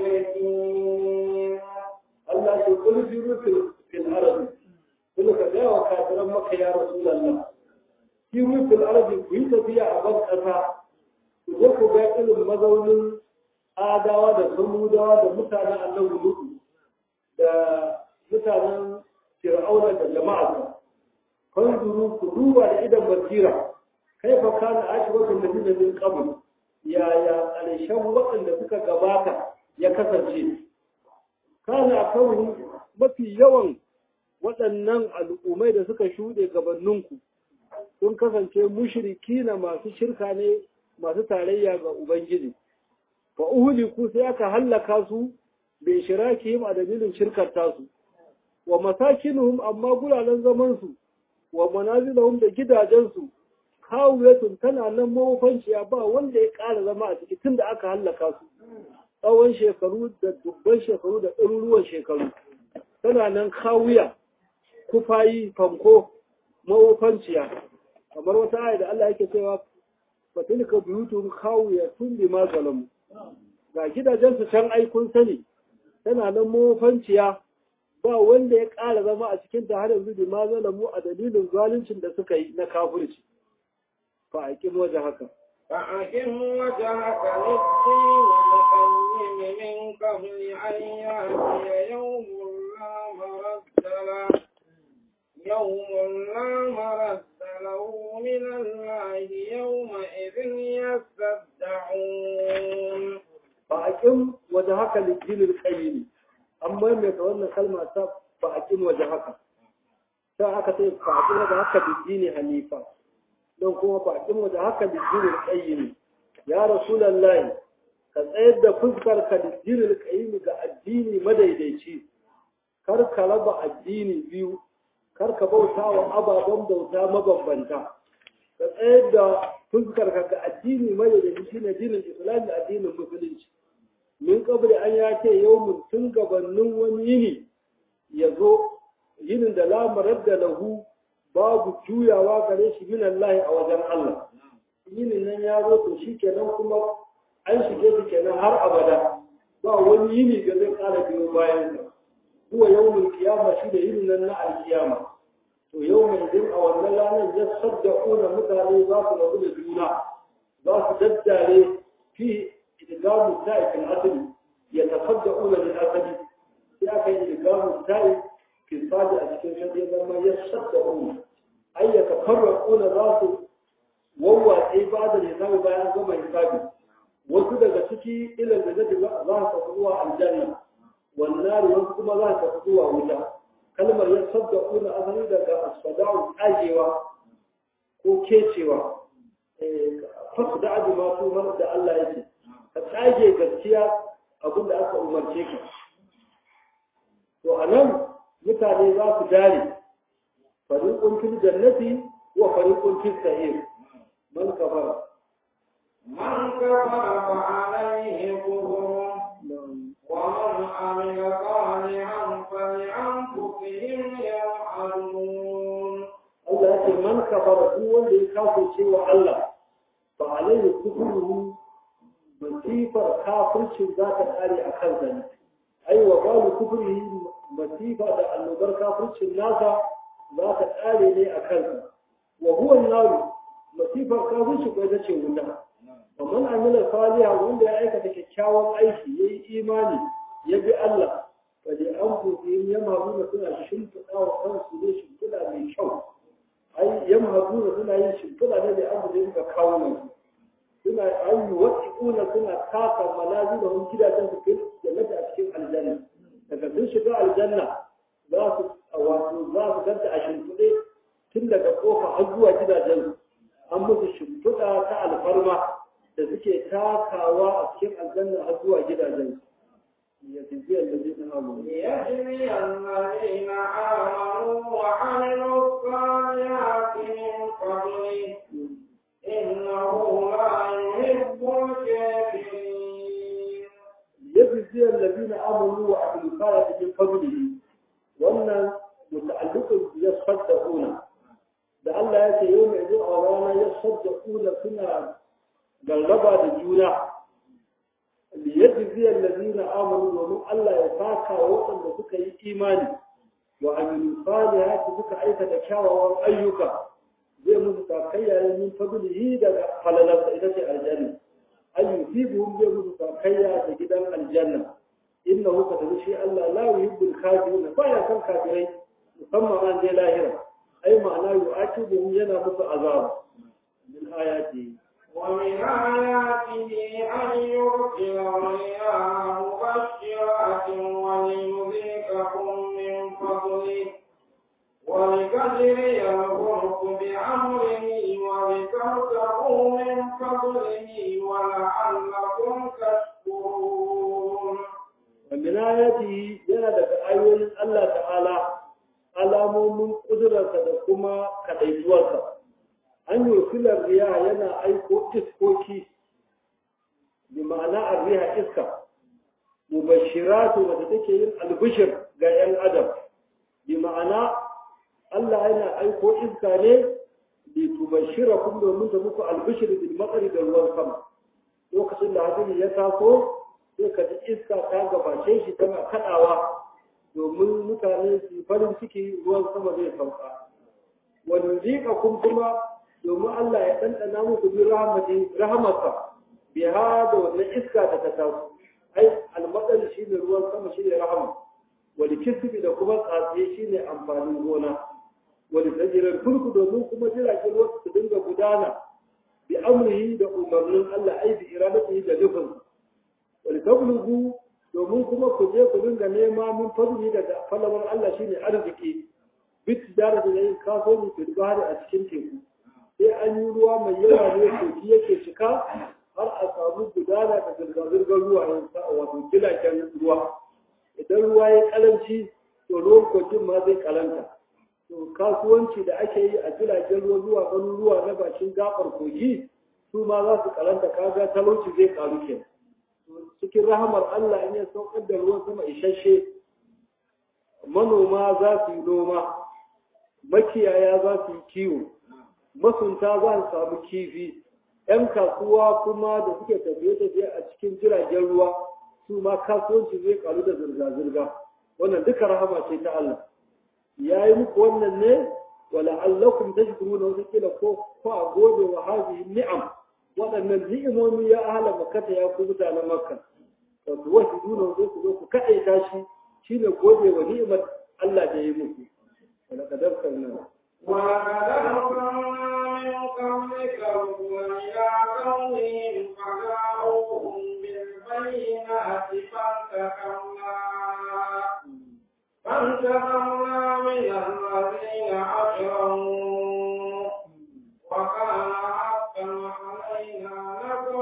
مشركين. الله يقول سيروا في الأرض kuma ka gaya wa kafiran maka ya rasu lalla kiwo fil ardi sani ku yi tafiya a ban ƙasa ku je ku ga irin mazaunin adawa da samudawa da mutanen annabi lutu da mutanen fir'auna da jama'arsa fanzuru ku duba da idan basira kaifa kana ashwatul ladina min qabl yaya ƙarshen waɗanda suka gabata ya kasance kana kawai mafi yawan waɗannan al'ummai da suka shuɗe gabaninku sun kasance mushriki na masu shirka ne masu tarayya ga Ubangiji. Fa uhuliku sai aka hallaka su bai shirakihim a dalilin shirkar tasu, wa masakinuhum amma guraren zamansu, wa manazilahum da gidajensu, kawuyatun tana nan mawafanciya ba wanda ya ƙara zama a ciki tun da aka hallaka su. Tsawon shekaru da dubban shekaru da ɗaruruwan shekaru. Tana nan kawuya, kufayi, fanko, mawafanciya. Kamar wata aya da Allah yake cewa fatilka buyutun khawiyatun bima zalamu ga gidajen su can ai kun sani tana nan mawafanciya ba wanda ya ƙara zama a cikin ta har yanzu bima zalamu a dalilin zaluncin da suka yi na kafirci fa aqim waje haka fa aqim wajhaka lid-din al-qayyim min qabli an ya'tiya yawmun la maradda lahu يوم لا مرد له من الله يومئذ يصدعون فأقم وجهك للدين القيم أما يوم يتولى كلمة فأقم وجهك ساعة فأقم وجهك للدين حنيفا لو كما فأقم وجهك للدين القيم يا رسول الله كسيد فذكرك للدين القيم كالدين مديديشي كرك ربع الدين بيو karka bauta wa ababen bauta mabambanta ka tsayar da fuskar ka ga addini mai da shi ne dinin islam da addinin musulunci min kabri an ya ce yawmun tun gabanin wani yini ya zo yinin da la maradda lahu babu juyawa gare shi min Allah a wajen Allah yinin nan ya zo to shikenan kuma an shige shi kenan har abada ba wani yini da zai kara biyo bayan sa huwa yawmul qiyama shi da yinin nan na alkiyama to yau mai din a wannan ranar ya saddaquna mutane za su rabu da juna za su daddare fi idgamu ta'ifin asali ya tasaddaquna lil asali sai aka yi idgamu ta'if fi sadi a cikin shaddi zama ya saddaquna ay ya tafarraquna za su wawwatse ba da hisabi bayan gama hisabi wasu daga ciki ilal da zai za su zuwa aljanna wannan wasu kuma za su zuwa wuta kalmar ya saddaquna asali daga asfada'u ajewa ko kecewa eh fasu da aji ma su da Allah yake ka tsage gaskiya abinda aka umarce ka to anan mutane za su dare fariqun fil jannati wa fariqun fis sa'ir man kafara من كفر فعليه كفره ومن عمل صالحا فلأنفسهم يمحدون Allah ya ce man kafara duk wanda ya kafirce wa Allah fa alayhi kufruhu masifar kafircin za ta kare a kansa ne ai wa balu kufrihi masifa da annobar kafircin nasa za ta kare ne a kansa wa huwa an-nar masifar kafirci ko ita ce wuta ومن عمل صالحا wanda ya aikata kyakkyawan aiki yayi imani ya bi Allah waje an fusi yamhabuna suna shimfiɗa wa kansu ne shimfiɗa mai kyau ai yamhabuna suna yin shimfiɗa ne da abu da yake kawo mai suna ayi wasiquna suna taka malazilahum gidajen su kai jannata a cikin aljanna daga sun shiga aljanna za su wato za su ganta a shimfiɗe tun daga kofa har zuwa gidajen an musu shimfiɗa ta alfarma da suke takawa a cikin aljanna har zuwa gidajen ya tafiya da zai na hamu ya jiri allazina amanu wa amilu salihati min qabli innahu la yuhibbul kafirin ya tafiya allazina amanu wa amilu salihati min qabli wannan muta'alliqun ya saddaquna da Allah ya ce yau mai zuwa rana ya saddaquna suna gallaba da juna liyajzi allazina amanu domin Allah ya saka waɗanda suka yi imani wa amilu salihati suka aikata kyawawan ayyuka zai musu sakayya min fadlihi daga falalarsa ita ce aljanna ay yusibuhum zai musu sakayya da gidan aljanna innahu qad shi Allah la yuhibbul kafirin ba ya san kafirai musamman an je lahira ai ma'ana yu'aqibuhum yana musu azab min ayati ومن آياته أن يرسل الرياح مبشرات وليذيقكم من فضله ولتجري الفلك بأمره ولتبتغوا من فضله ولعلكم تشكرون. ومن آياته ينادى آيات الله تعالى alamomin ƙudurarsa da kuma kaɗaituwarsa an yi filar riya yana aiko iskoki bi ma'ana a riya iska mubashiratu wadda take yin albishir ga 'yan adam bi ma'ana Allah yana aiko iska ne bi tubashira kun domin ta muku albishir bil matsari da ruwan sama lokacin da hadiri ya taso sai ka ji iska ta gabace shi tana kaɗawa domin mutane su farin ciki ruwan sama zai sauka wani zika kun kuma domin Allah ya ɗanɗana muku bi rahamarsa bi ha da wannan iska da ta taso ai almadal shi ne ruwan sama shi ne rahama wani kisbi da kuma tsatsi shi ne amfanin gona wani tajirar turku domin kuma jiragen ruwa su dinga gudana bi amrihi da umarnin Allah ai bi iradatihi da nufin wani tablugu domin kuma ku je ku dinga nema min fadli daga falawar Allah shine arziki bit da da yin kafoni fil bahri a cikin teku sai an yi ruwa mai yawa ne koki yake cika har a samu gudana da zirga-zirgar ruwa yin sa wato kilaken ruwa idan ruwa ya karanci to ruwan kokin ma zai kalanta to kasuwanci da ake yi a kilaken ruwa zuwa garuruwa na bakin gabar kogi su ma za su kalanta kaga talauci zai karu kenan cikin rahamar Allah in ya saukar da ruwan sama isasshe manoma za su yi noma makiyaya za su yi kiwo masunta za su samu kifi ‘yan kasuwa kuma da suke tafiye-tafiye a cikin jiragen ruwa su ma kasuwanci zai karu da zirga-zirga wannan duka rahama ce ta Allah ya yi muku wannan ne wala allakum tashkuruna wata kila ko ko a gode wa hazihi ni'am waɗannan ni'imomi ya ahala makata ya ku mutanen makka wato wasu duna zo ku zo ku kaɗaita shi shine gode wa ni'imar Allah da ya yi muku wala kadar sannan ولقد أرسلنا من قبلك رسلا إلى قومهم فجاءوهم بالبينات فانتقمنا فانتقمنا من الذين أجرموا وكان حقا علينا نصر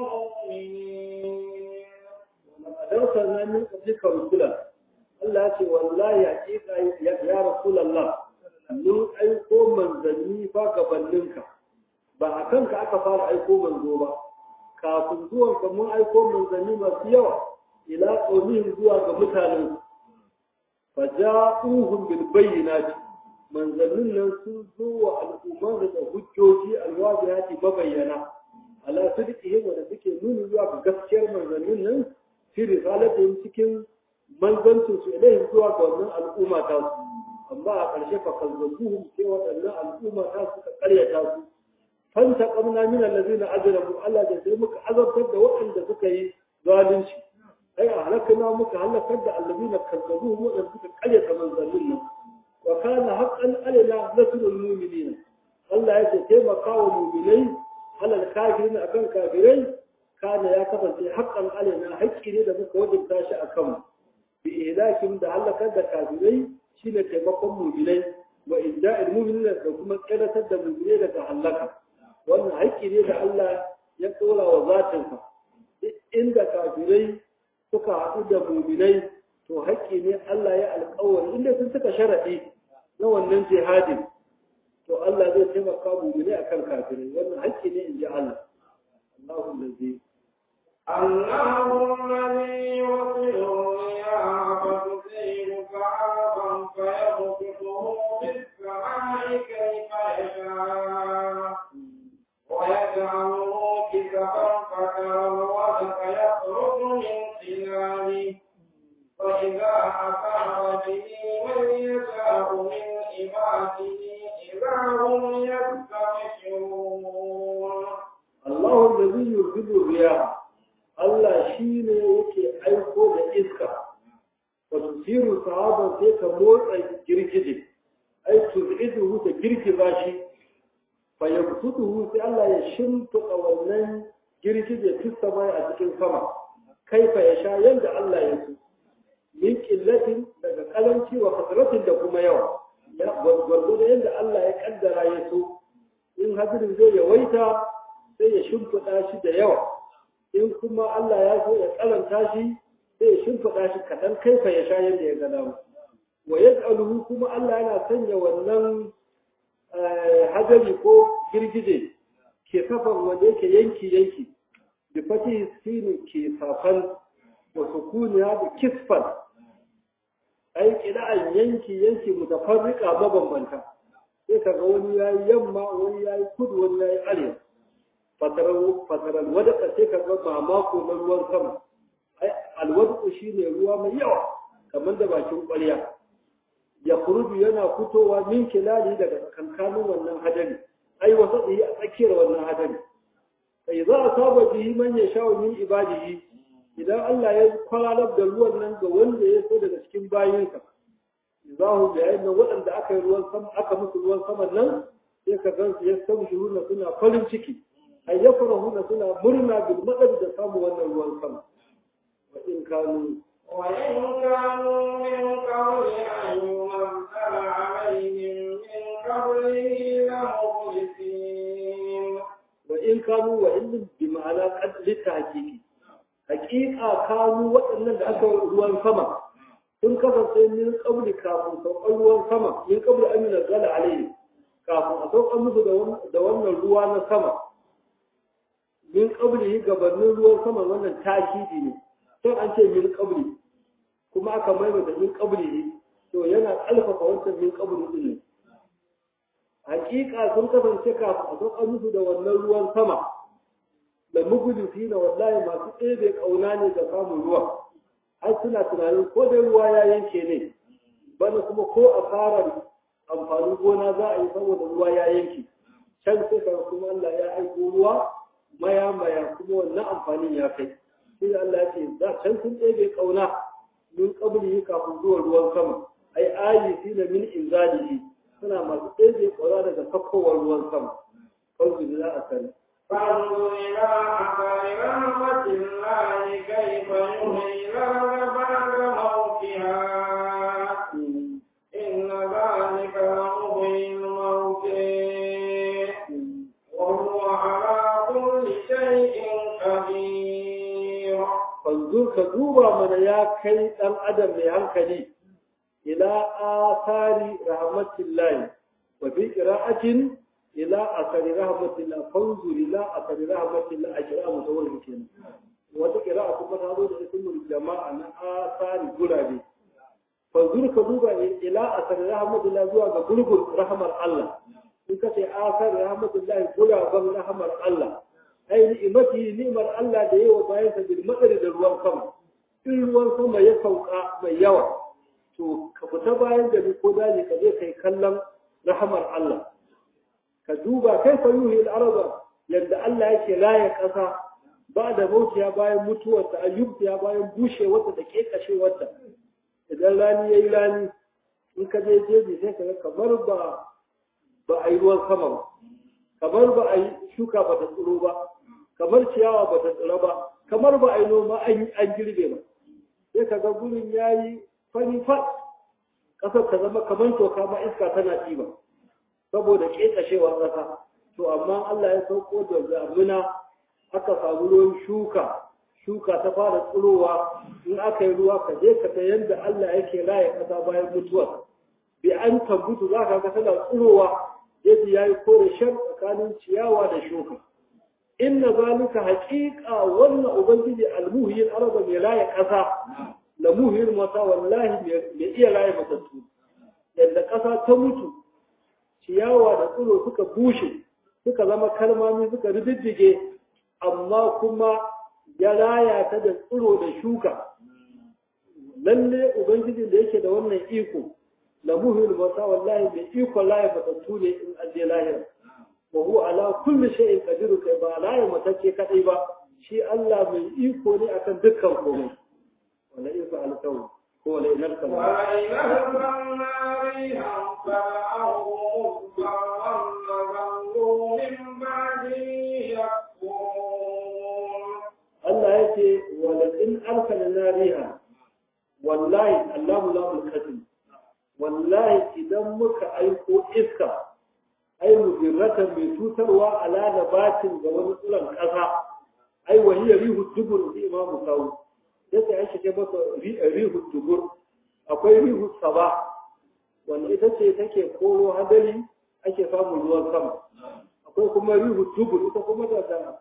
المؤمنين. ولقد أرسلنا من قبلك رسلا الله يقول والله يعطيك يا رسول الله mun aiko manzanni fa gabaninka ba a kanka aka fara aiko manzo ba kafin zuwanka mun aiko manzanni masu yawa ila qaumihim zuwa ga mutanen fa ja'uhum bil bayyinati manzannin nan sun zo wa al'umman da hujjoji alwazihati mabayyana ala sidqihim wa da suke nuni zuwa ga gaskiyar manzannin nan fi risalatihim cikin manzancin su ilaihim zuwa ga wannan al'umma ta su amma a ƙarshe fa kazzabuhum sai waɗannan al'umma ta suka ƙaryata su fanta qamna min allazina ajramu Allah da sai muka azabtar da waɗanda suka yi zalunci ai a halakana muka halakar da allazina kazzabuhum waɗanda suka ƙaryata manzannin nan wa kana haqqan alaina nasrul mu'minin Allah ya ce taimaka wa mu'minai alal kafirin akan kafirai kana ya kasance haqqan alaina haƙƙi ne da muka wajibta shi akan bi ihlakin da halakar da kafirai shine taimakon mu'minai wa idda'il mu'minin da kuma tsaratar da mu'minai daga halaka wannan haƙƙi ne da Allah ya tsora wa zatinsa inda kafirai suka haɗu da mu'minai to haƙƙi ne Allah ya alƙawari inda sun suka sharaɗi na wannan jihadin to Allah zai taimaka mu'minai akan kafirai wannan haƙƙi ne in ji Allah Allahu lazi الله الذي يرسل الرياح فتثير سحابا فيبسطه في السماء كيف يشاء ويجعله كسفا فترى الودق يخرج من خلاله فإذا أصاب به من يشاء من عباده إذا هم يستبشرون Allahu allazi yurbidu riya Allah shine yake aiko da iska wa tusiru sahaban sai ka motsa girgije ai tuzidu ta girgiza shi fa yabsutuhu sai Allah ya shimfiɗa wannan girgije fista mai a cikin sama kaifa ya sha yanda Allah ya so min qillatin daga kalanci wa kasratin da kuma yawa ya gwargwado yanda Allah ya kaddara ya so in hadirin zai yawaita sai ya shimfiɗa shi da yawa in kuma Allah ya so ya karanta shi sai ya shimfiɗa shi kaɗan kaifa ya sha yanda ya ga dama wa yaj'aluhu kuma Allah yana sanya wannan hadari ko girgije ke safan wanda yake yanki yanki da fati sinu ke safan wa sukuniya da kisfan ai kida'an yanki yanki mutafarriqa mabambanta sai kaga wani yayi yamma wani yayi kudu wani yayi arewa fataral fataral wadaka sai kaga mamako na ruwan sama ai alwadku shine ruwa mai yawa kamar da bakin ƙwarya ya kurudu yana fitowa min kilali daga kankanin wannan hadari ai wasa da yi a tsakiyar wannan hadari sai za a saba bihi man ya shawo min ibadihi idan Allah ya kwararar da ruwan nan ga wanda ya so daga cikin bayinsa zahu da yayin waɗanda aka yi ruwan sama aka musu ruwan sama nan sai ka gan su ya samshuruna suna farin ciki ay yafrahuna suna murna bil madad da samu wannan ruwan sama wa in kanu وإن كانوا من قبل أن ينزل عليهم من قبله لمبلسين وإن كانوا وإن بمعنى قد للتحقيق حقيقة كانوا وإن أكثر ruwan sama sun kasance min qabli kafin sauƙar ruwan sama min qabli an yunzala alayhi kafin a sauƙar musu da wannan ruwa na sama min qabli gabanin ruwan sama wannan takidi ne sai an ce min qabli kuma aka maimaita min qabli to yana alfafa wancan min qabli din ne hakika sun kasance kafin a sauƙar musu da wannan ruwan sama da mugulufi na wallahi masu ɗebe ƙauna ne da samun ruwa har suna tunanin ko dai ruwa ya yanke ne bana kuma ko a fara amfanin gona za a yi saboda ruwa ya yanke can sai ka kuma Allah ya aiko ruwa maya maya kuma wannan amfanin ya kai sai Allah ya ce za can sun ɗebe ƙauna min qabli kafin zuwa ruwan sama ai ayi sina min inzalihi suna masu ɗebe ƙauna daga sakkowar ruwan sama kawai za a sani فانظر إلى أثر رحمة الله كيف يحيي الأرض بعد موتها إن ذلك لمحيي الموتى وهو على كل شيء قدير فانظر كذوبا من يا كي أم أدم لعنكني إلى آثار رحمة الله وفي قراءة إلى أثر رحمة الله فانظر إلى أثر رحمة الله أجراء متوجه كنا وتقراءة كما هذا اسم الجماعة آثار جلابي فانظر كذوبا إلى أثر رحمة الله زوا قلوب رحمة الله إن كتي آثار رحمة الله جلابا رحمة الله أي نعمته نعمة الله ده وبايته بالمطر الروان سما الروان سما يسوق من يوا to ka fita bayan da ko daji ka je kai kallon rahamar Allah ka duba kai fa yuhi al-arda yadda Allah yake laye kasa ba da mautiya bayan mutuwar ta ayyubta bayan bushe wata da kekashe wata idan rani yayi rani in ka je jeji sai ka ga kamar ba ba ai ruwan sama ba kamar ba ai shuka ba ta tsiro ba kamar ciyawa ba ta tsira ba kamar ba ai noma an an girbe ba sai ka ga gurin yayi fani fat kasar ta zama kamar toka ma iska tana ɗiba saboda ƙeƙashewar ƙasa to amma Allah ya sauko da zamuna aka samu ruwan shuka shuka ta fara tsirowa in aka yi ruwa ka je ka ta yadda Allah yake raya ƙasa bayan mutuwar bi an tambutu za ka ga tana tsirowa yadda ya yi kore shan tsakanin ciyawa da shuka inna zalika haƙiƙa wannan ubangiji almuhiyin araba mai raya ƙasa la muhir mata wallahi mai iya raya matattu yadda ƙasa ta mutu ciyawa da tsiro suka bushe suka zama kalmami suka rididdige amma kuma ya raya ta da tsiro da shuka lalle ubangijin da yake da wannan iko la muhil mata wallahi mai iko raya matattu ne in an je lahira wa huwa ala kulli shay'in qadir kai ba la raya matacce kadai ba shi Allah mai iko ne akan dukkan komai wala isa alkawu ko wala inal kawu wala inal riyha fara'u mudbarran min ba'di yakun Allah yake wala in arsalna riha wallahi Allahu lahu al-qadim wallahi idan muka aiko iska ai mudirratan mai tutarwa ala da batin ga wani tsulan kasa ai wahiyar rihu dubur da imamu sawu yace an shige masa rihu dubur akwai rihu saba wanda ita ce take koro hadari ake samun ruwan sama akwai kuma rihu dubur ita kuma da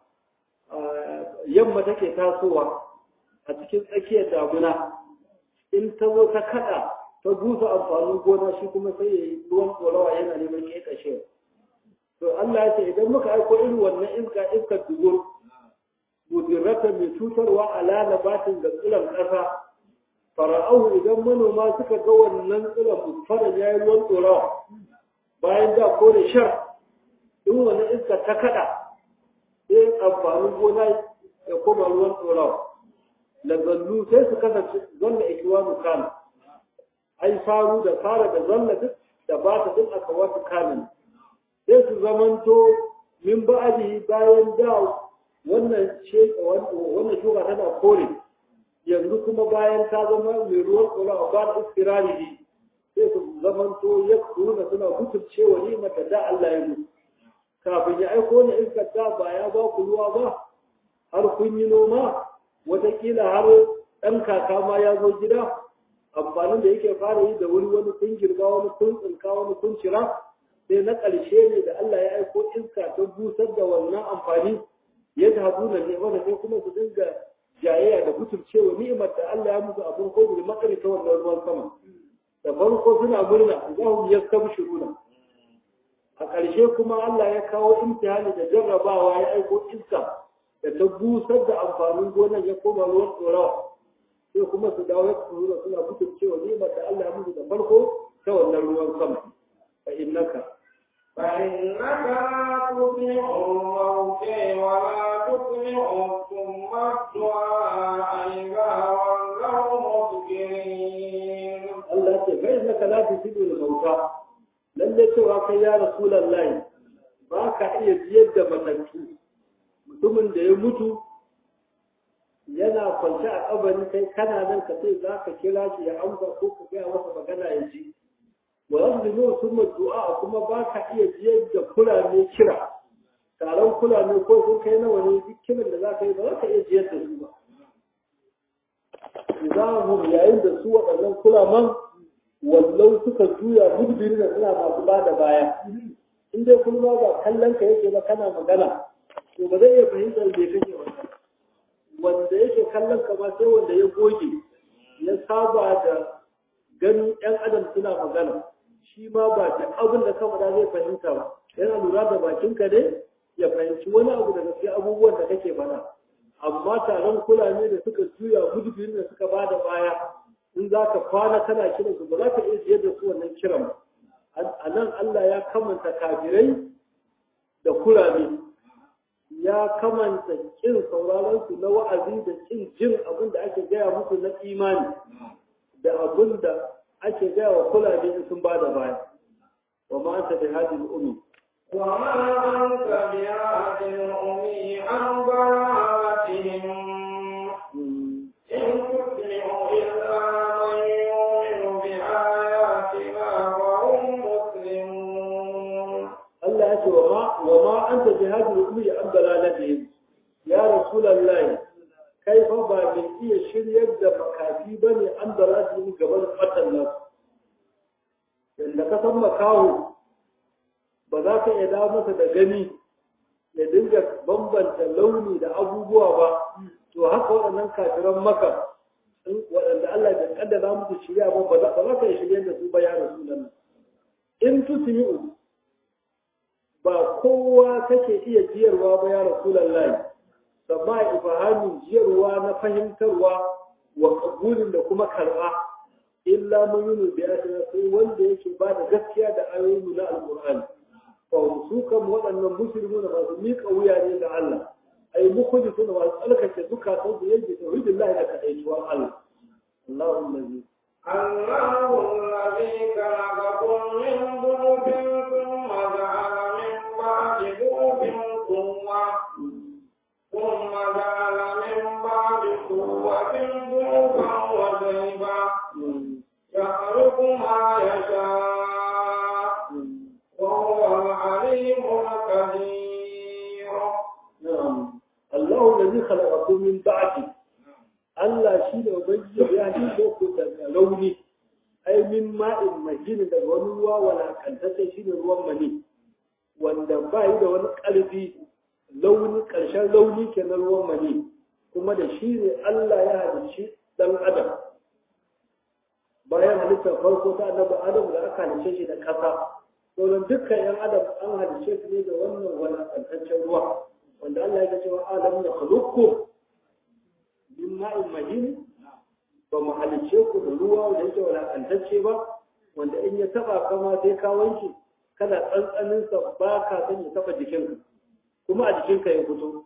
yamma take tasowa a cikin tsakiyar damuna in ta zo ta kada ta busa amfanin gona shi kuma sai ya yi ruwan tsorawa yana neman kekashewa to Allah ya ce idan muka aiko irin wannan iska iska dugur mudirrata mai cutarwa a lalabatin da tsilan ƙasa fara'au idan manoma suka ga wannan tsilan musfaran ya yi ruwan tsorawa bayan da ko da shan in wannan iska ta kada sai amfanin gona ya koma ruwan tsorawa lazallu sai su kasance zanna ikiwanu kana ai faru da fara da zanna duk da ba ta duk aka wata kanin sai su zamanto min ba'adi bayan da wannan ce wannan shuka tana kore yanzu kuma bayan ta zama mai ruwan tsoron a ba da iskirari sai su zamanto ya kuma suna hutunce wa nimata da Allah ya mutu kafin ya aiko ne iskar ta ba ya ba ku ruwa ba har kun yi noma watakila har ɗan kaka ma ya zo gida amfanin da yake fara yi da wuri wani kun girba wani kun tsinka wani kun cira sai na ƙarshe ne da Allah ya aiko iska ta busar da wannan amfani ya ta haɗu da ne wanda sai kuma su dinga jayayya da kuturcewa ni'imar da Allah ya musu abin ko da makari ta wannan ruwan sama da farko suna murna za mu yastabshiruna a ƙarshe kuma Allah ya kawo imtihani da jarrabawa ya aiko iska da ta busar da amfanin gonan ya koma ruwan tsorawa sai kuma su dawo ya tsoro suna kuturcewa ni'imar da Allah ya musu da farko ta wannan ruwan sama fa innaka فإنك لا تسمع الموتى ولا تسمع الصم الدعاء إذا ولوا مدبرين. الله فإنك لا تسمع الموتى لن يتوى يا رسول الله ba ka iya jiyar da matattu mutumin da ya mutu yana kwance a kabari kai kana nan ka sai za ka kira shi ya amsa ko ka gaya masa magana ya ji wa yanzu sun du'a kuma ba ka iya jiyar da kulame kira taron kulame ko sun kai nawa ne duk kiran da za ka yi ba za ka iya jiyar da su ba za mu yayin da su waɗannan kulaman wallau suka juya mudbirin da suna masu ba da baya in dai kuma ba kallon ka yake ba kana magana to ba zai iya fahimtar me kake wannan wanda yake kallon ka ba sai wanda ya goge ya saba da ganin yan adam suna magana shi ma ba da abin da ka faɗa zai fahimta ba yana lura da bakinka ne ya fahimci wani abu da gaske abubuwan da kake faɗa amma taron kulame da suka juya mudbirin da suka bada baya in za ka kwana kana kiran su ba za ka iya jiyar da su wannan kiran ba a nan Allah ya kamanta kafirai da kulame ya kamanta kin sauraron su na wa'azi da kin jin abin da ake gaya musu na imani da abin da ake gaya wa kulame in sun bada baya wa ma anta bi hadhihi al-ummi wa ma anta bi hadhihi al-ummi an baratihim in tusmi'u illa man yu'minu bi ayatina wa hum muslimun. Allah ya ce wa ma wa ma anta bi hadhihi al-ummi an dalalatihim ya rasulullahi kai fa ba mai iya shiryar da makafi ba ne an da za su yi gaban fatan nan yadda ka san makaho ba za ka iya dawo masa da gani ya dinga bambanta launi da abubuwa ba to haka waɗannan kafiran maka waɗanda Allah ya kaddara musu shirya ba ba za ka iya shiryar da su ba ya rasu nan in tusmi'u ba kowa kake iya jiyarwa ba ya rasulullahi amma ifahamin jiyarwa na fahimtarwa wa kabulin da kuma karba illa man yunu bi ayatina sai wanda yake ba da gaskiya da ayoyin na alqur'ani fa su kam waɗannan musulmi da masu miƙa wuya ne ga Allah mukhli suna wa alkake zukatan su yaji tauhidillahi da kadaituwar Allah Allahu allazi الله الذي خلقكم من ضعف ثم جعل من بعد ضعف قوة ثم جعل من بعد قوة ضعفا وشيبا يخلق ما يشاء وهو العليم القدير. نعم الله الذي خلقكم من بعد Allah shi da ubangiji ya yi boko daga launi ai min ma'in majini daga wani ruwa wala kantacce shi ne ruwan mani wanda ba yi da wani ƙarfi launi ƙarshen launi ke na ruwan mani kuma da shi ne Allah ya halicci ɗan adam bayan halittar farko ta annabi adam da aka halicce shi da ƙasa sauran dukkan yan adam an halicce su ne da wannan wala kantaccen ruwa wanda Allah ya ce wa adam ya khuluqu min ma'in mahin ba mu halice ku da ruwa da yake walakantacce ba wanda in ya taba kama sai ka wanke kana tsantsanin sa ba ka san ya taba jikinka kuma a jikinka ya fito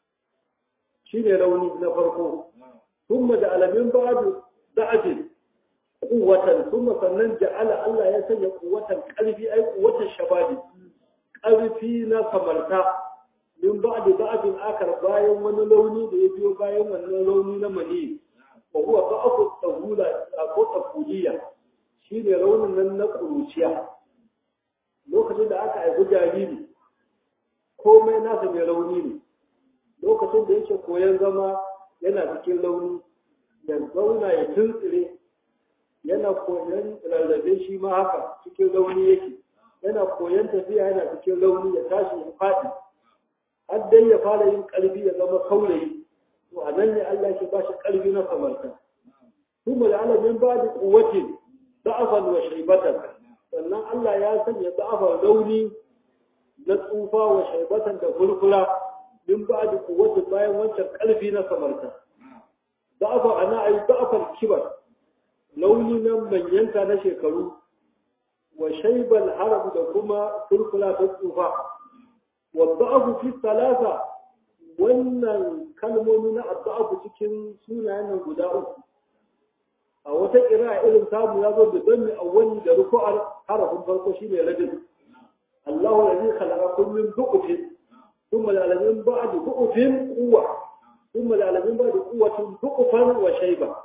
shi ne rauni na farko kuma da alamin ba'du da'ati quwwatan kuma sannan ja'ala Allah ya sanya quwwatan karfi ai quwwatan shababi karfi na samarta min ba'di ba'din akar bayan wani launi da ya biyo bayan wannan launi na mani wa huwa da'afu tawula ko tafuliya shine raunin nan na kuruciya lokacin da aka haifi jariri komai nasa mai rauni ne lokacin da yake koyon zama yana cikin launi ya zauna ya tuntsire yana koyon rarrabe shi ma haka cikin launi yake yana koyon tafiya yana cikin launi ya tashi ya faɗi har dai ya fara yin ƙarfi ya zama kaulayi to a nan ne Allah ke ba shi ƙarfi na samarta kuma da alamin ba da kuwace da'afan wa shaibatan sannan Allah ya sanya da'afan rauni na tsufa wa shaibatan da furfura min ba da kuwace bayan wancan ƙarfi na samarta da'afa ana ai da'afan kibar launi na manyanta na shekaru wa shaibal harab da kuma furfura ta tsufa والضعف في الثلاثة wannan kalmomi na addu'a cikin sunayen nan guda uku a wata ƙira irin samu ya zo da zanni awwali da ruku'ar harafin farko shine rajul Allahu alladhi khalaqakum min du'fin thumma la'alamin ba'di du'fin quwwa thumma la'alamin ba'di quwwatin du'fan wa shayba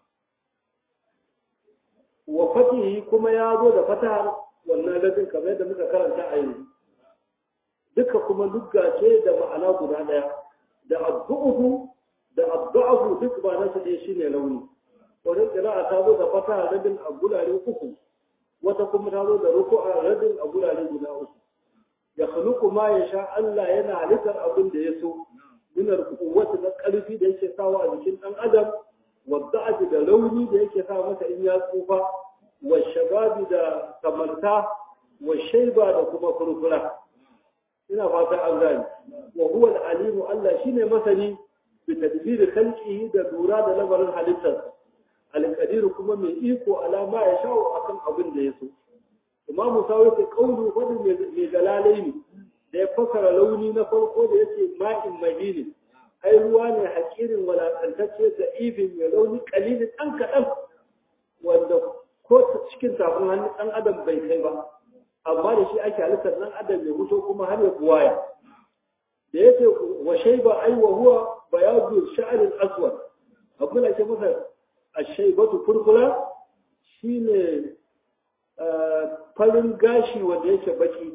wa fatihi kuma ya zo da fatahar wannan rajul kamar yadda muka karanta a yanzu duka kuma lugga ce da ma'ana guda daya da addu'uhu da addu'ahu duk ba nasu ne shine launi wani qira'a ta zo da fata rabin a gurare uku wata kuma ta zo da ruku'a rabin a gurare guda uku ya khluqu ma yasha Allah yana halittar abin da ya so min al-quwwati na karfi da yake sawa a jikin dan adam wa da'ati da launi da yake sa masa in ya tsufa wa shababi da samarta wa shayba da kuma furfura ina fata an gani wa huwa al-alim Allah shine masani bi tadbir khalqihi da lura da lamarin halittar al-qadir kuma mai iko alama ya shawo akan abin da yaso Imam Musawi ke kaulu wani mai galalaini da ya fasara launi na farko da yake ma'in mahinin ai ruwa ne hakirin walakantacce da ibin mai launi kalilin dan kadan wanda ko cikin tafin hannun dan adam bai kai ba amma da shi ake halittar nan adam ya mutu kuma har ya buwaya da yake wa shayba ai wa huwa bayadu sha'r al-aswad abin da ke masa ash-shaybatu furfura shine farin gashi wanda yake baki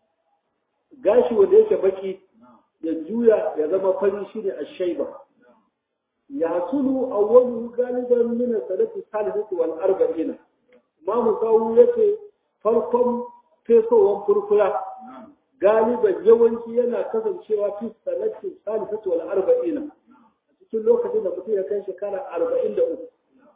gashi wanda yake baki ya juya ya zama fari shine ash-shayba ya hasulu awwalu galiban min salati salihati wal arba'ina imamu sawu yace farkon fesowar furfura galiban yawanci yana kasancewa fi sanatin salisatu wal arba'ina a cikin lokacin da mutum ya kai shekara arba'in da uku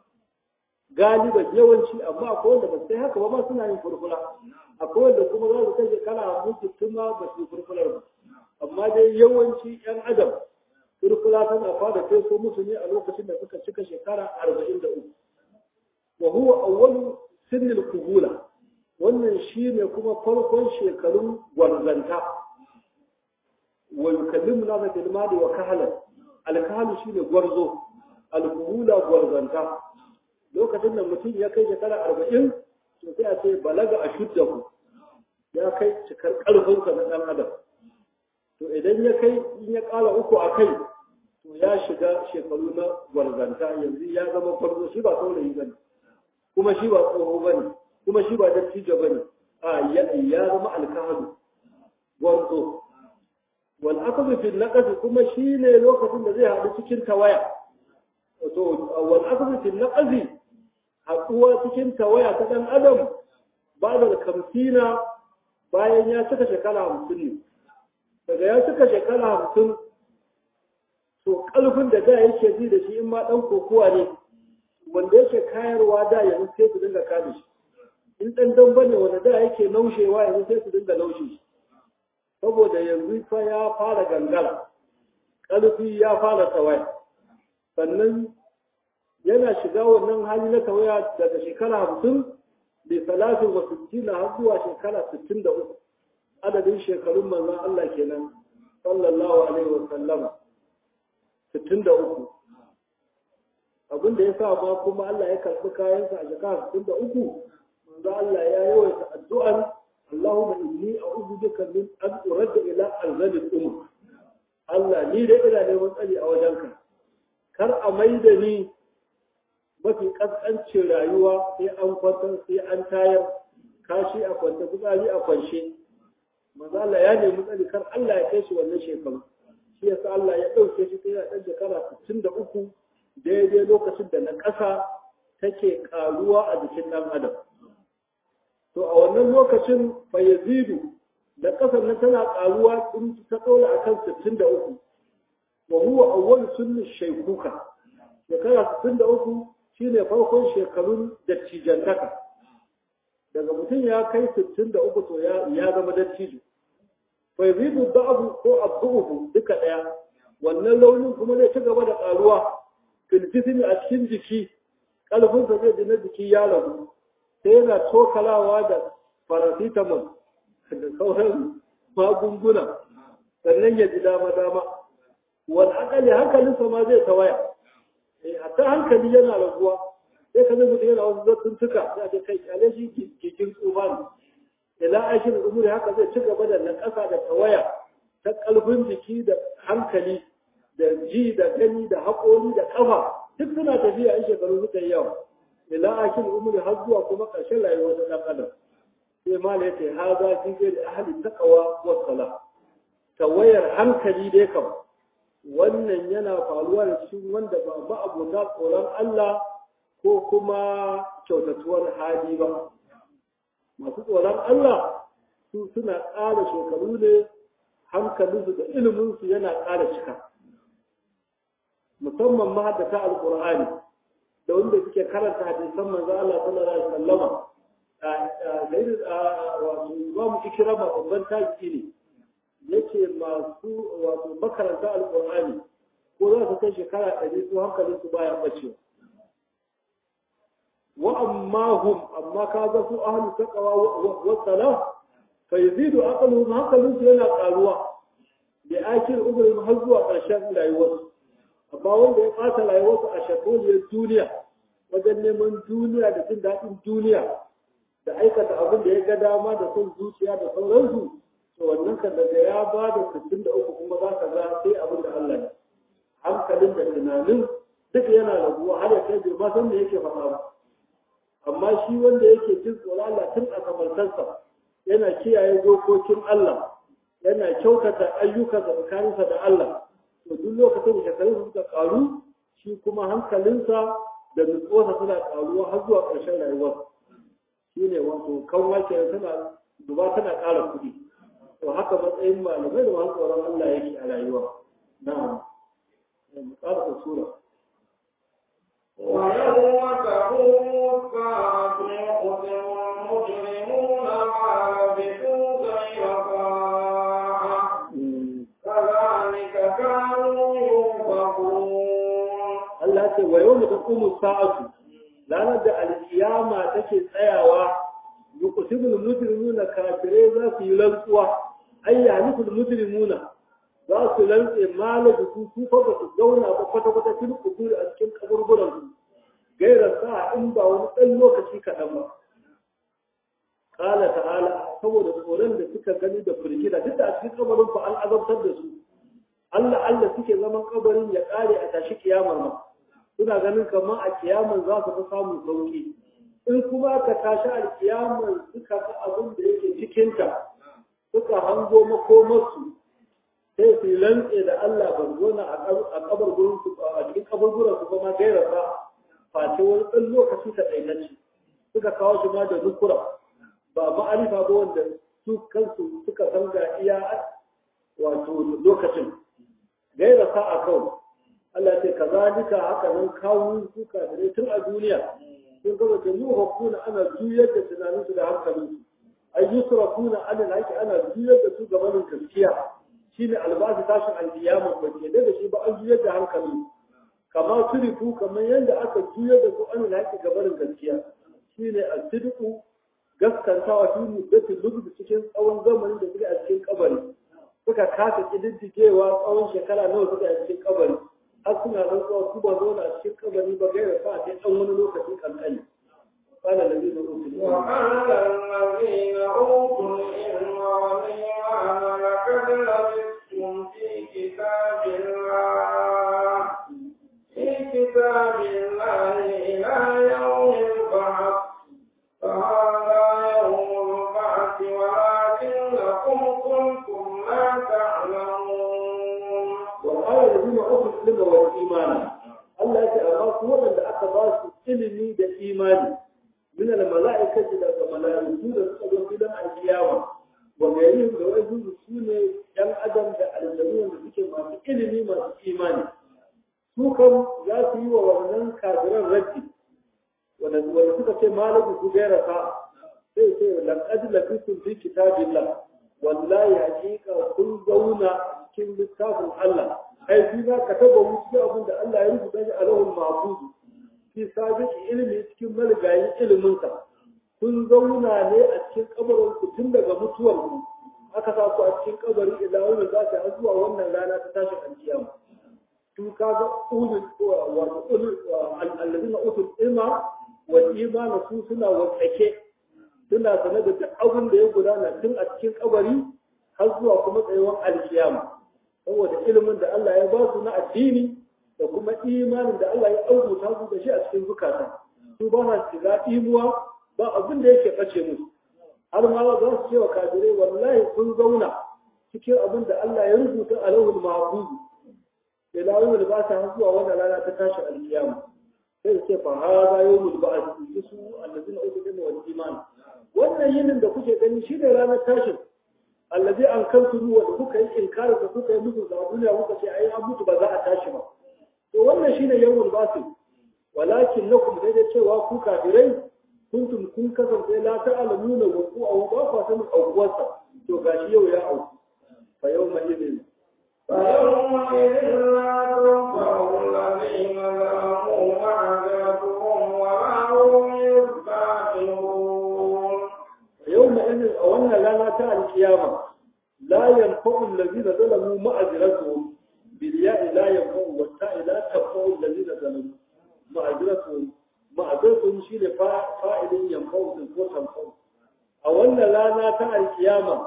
galiban yawanci amma akwai wanda ba sai haka ba ma suna yin furfura akwai wanda kuma za su kai shekara hamsin tun ma ba su furfurar ba amma dai yawanci yan adam furfura tana fara feso musu ne a lokacin da suka cika shekara arba'in da uku wa huwa awwalu sinnil kuhula wannan shi ne kuma farkon shekarun gwarzanta wa yukallimuna na bil mali wa kahlan al-kahlu shine gwarzo al-kuhula gwarzanta lokacin da mutum ya kai shekara arba'in to sai a ce balaga a shuddahu ya kai cikar karfinsa na dan adam to idan ya kai in ya kala uku a kai to ya shiga shekaru na gwarzanta yanzu ya zama gwarzo shi ba saurayi bane kuma shi ba tsoho bane kuma shi ba dattijo bane a ya zama alkahalu gwarzo wal akhdhu fil naqd kuma shine lokacin da zai haɗu cikin tawaya to wal akhdhu fil naqd haɗuwa cikin tawaya ta dan adam ba da kamsina bayan ya cika shekara hamsin ne daga ya cika shekara hamsin to kalfin da da yake ji da shi in ma dan kokowa ne wanda yake kayarwa da yanzu sai su dinga kame shi in dan dan bane wanda da yake naushewa yanzu sai su dinga naushe shi saboda yanzu fa ya fara gangara kalfi ya fara tawaya sannan yana shiga wannan hali na tawaya daga shekara hamsin da talatin wa sittin har zuwa shekara sittin da uku adadin shekarun manzon Allah kenan sallallahu alaihi wa sallama sittin da uku abin da ya sa ma kuma Allah ya karɓi kayansa a shekara sittin da uku manzo Allah ya yawaita addu'an Allahumma inni a'udhu bika min an uradda ila arzali umr Allah ni da ina neman tsari a wajenka kar a maida ni mafi kaskancin rayuwa sai an kwantar sai an tayar kashi a kwanta fitsari a kwanshe manzo Allah ya nemi tsari kar Allah ya kai shi wannan shekaru shi yasa Allah ya dauke shi sai ya dan shekara sittin da uku daidai lokacin da na ƙasa take karuwa a jikin ɗan adam to a wannan lokacin fa yazidu da ƙasar nan tana karuwa in ta tsola akan sittin da uku wa huwa awwal sunni shaykhuka shekara sittin da uku shine farkon shekarun dattijantaka daga mutum ya kai sittin da uku to ya zama dattijo fa yazidu da'abu ko abdu'uhu duka daya wannan launin kuma zai ci gaba da karuwa filfisini a cikin jiki kalfinsa zai ji na jiki ya rabu sai yana tokalawa da paracetamol da sauran magunguna sannan ya ji dama dama wal akali hankalinsa ma zai tawaya eh hatta hankali yana raguwa sai ka zai mutum yana wasu zattuntuka sai a ce kai kyale shi jikin tsufa ne ila ashirin umuri haka zai ci gaba da nakasa da tawaya ta kalbin jiki da hankali da ji da gani da haƙori da ƙafa duk suna tafiya in shekaru suka yi yawa ila akil umri har zuwa kuma ƙarshen rayuwar da ɗan adam sai ma da yace ha za ki ga da ahli taqwa wa sala tawayar hankali dai kam wannan yana faruwa da cikin wanda ba ba abota tsoron Allah ko kuma kyautatuwar hali ba masu tsoron Allah su suna ƙara shekaru ne hankalinsu da iliminsu yana ƙara cika musamman mahaddata alqur'ani da wanda suke karanta hadisan manzo Allah sallallahu alaihi wasallama a wato Imam Ikrama babban tabi'i ne yake masu wato makaranta alqur'ani ko za su kai shekara ɗari su hankalin su baya bacewa wa amma hum amma kaga su ahlu taqwa wa salah fa yazidu aqluhum hankalin su yana karuwa bi akil umrihim har zuwa ƙarshen rayuwarsu amma wanda ya ɓata rayuwarsa a shakoliyar duniya wajen neman duniya da jin daɗin duniya da aikata abin da ya ga dama da son zuciya da sauransu to wannan kan daga ya ba da sittin da uku kuma za ka ga sai abin da Allah ne hankalin da tunanin duk yana raguwa har ya kai bai ma san me yake faɗa ba amma shi wanda yake jin tsoron Allah tun a kamartarsa yana kiyaye dokokin Allah yana kyautata ayyukansa tsakaninsa da Allah to duk lokacin da shekarun suka karu shi kuma hankalinsa da nutsuwarsa suna karuwa har zuwa ƙarshen rayuwar shi ne wato kan wake tana duba tana ƙara kuɗi to haka matsayin malamai da masu tsoron Allah yake a rayuwa na'am mu ƙara sura ويوم تقوم الساعة يقسم المجرمون ما لبثوا غير ساعة كذلك كانوا يؤفكون Allah ce wa yau da kuma sa'atu ranar da alkiyama take tsayawa yuqsimul mujrimuna kafire za su yi rantsuwa ay yahliful mujrimuna za su lantse malabi su su fa ba su zauna ba kwata kwata fil kuburi a cikin kaburburan su gaira sa in ba wani dan lokaci kaɗan ba qala ta'ala saboda tsoron da suka gani da firgida duk da a cikin kabarin fa an azabtar da su Allah Allah suke zaman kabarin ya kare a tashi kiyamar ma suna ganin kamar a kiyamar za su fi samun sauki in kuma ka tashi a kiyamar suka ga abin da yake cikinta suka hango makomarsu sai su lantse da Allah ban gona a kabar gurin su a cikin kaburburan su kuma gaira ba face wani ɗan lokaci ta ɗainaci suka kawo shi ma da nukura ba ma'arifa ba wanda su kansu suka san ga iya wato lokacin gaira sa'a kawai Allah ce ka zalika haka nan kawo suka da tun a duniya sun gaba da yi hukuna ana juyar da tunaninsu da hankalinsu ai yusrafuna ana laki ana juyar da su gabanin gaskiya shine albashi tashin alkiyama ba ke da shi ba an juyar da hankali kamar turifu kamar yadda aka juyar da su ana laki gabanin gaskiya shine asidiku gaskantawa shi muddatin lubudu cikin tsawon zamanin da suke a cikin kabari suka kasa kididdigewa tsawon shekara nawa suke a cikin kabari har suna rantsuwa su ba zauna a cikin kabari ba gaira sa a ɗan wani lokaci kankani قال الذين أوتوا العلم وقال الذين أوتوا العلم والإيمان لقد لبثتم في كتاب الله في كتاب الله إلى يوم البعث فهذا يوم البعث ولكنكم كنتم لا تعلمون وقال الذين أوتوا العلم والإيمان الله يتأمر هو الذي أخذ علمي بالإيمان من الملائكة إلى الملائكة تقول في لنا القيامة وغيرهم جوائزهم سنة يم أدم الجميع الذي ما في علمي ما في إيماني سوكم ياتي وورنان كافران رجي ونسوك في مالك سجيرة sai sai laqad labitum fi kitabillah wallahi hakika kun zauna cikin littafin Allah ai shi za ka taba wuce abin da Allah ya rubuta shi a lahul mahfuz fi sabiqi ilmi cikin malgayin ilimin sa kun zauna ne a cikin kabarin ku tun daga mutuwar ku aka sa ku a cikin kabari ila wani za ta zuwa wannan rana ta tashi alkiyama tun kaga ulul wa ulul alladhina utul ilma wal imana su suna wasake suna sane da duk abin da ya gudana tun a cikin kabari har zuwa kuma tsayuwar alkiyama saboda ilimin da Allah ya ba su na addini da kuma imanin da Allah ya auruta su da shi a cikin zukata su ba na shiga imuwa ba abin da yake bace musu har ma za su ce wa kafirai wallahi sun zauna cikin abin da Allah ya rubuta a lauhul mahfuz ila yawmul ba'th har zuwa wannan rana ta tashi alkiyama sai ce fa hada yawmul ba'th su allazina utul ilma wal iman wannan yinin da kuke gani shi ne ranar tashin allazi an kantu ruwa da kuka yi inkarin da kuka yi musu da duniya kuka ce ai an mutu ba za a tashi ba to wannan shine yawmul basil walakin lakum dai da cewa ku kafirai kuntum kun kasance la ta'lamuna wa ku aw ba ku san aukuwarsa to gashi yau ya auku fa yawma idin fa yawma idin la tanfa'u alladhina zalamu ma'adatuhum wa ma'hum yusbahun يوم إن أولنا لا نتاع القيامة لا ينفع الذين ظلموا معذرتهم بالياء لا ينفع والتاء لا تنفع الذين ظلموا معذرتهم معذرتهم شيء فاعل ينفع تنفع تنفع أولنا لا نتاع القيامة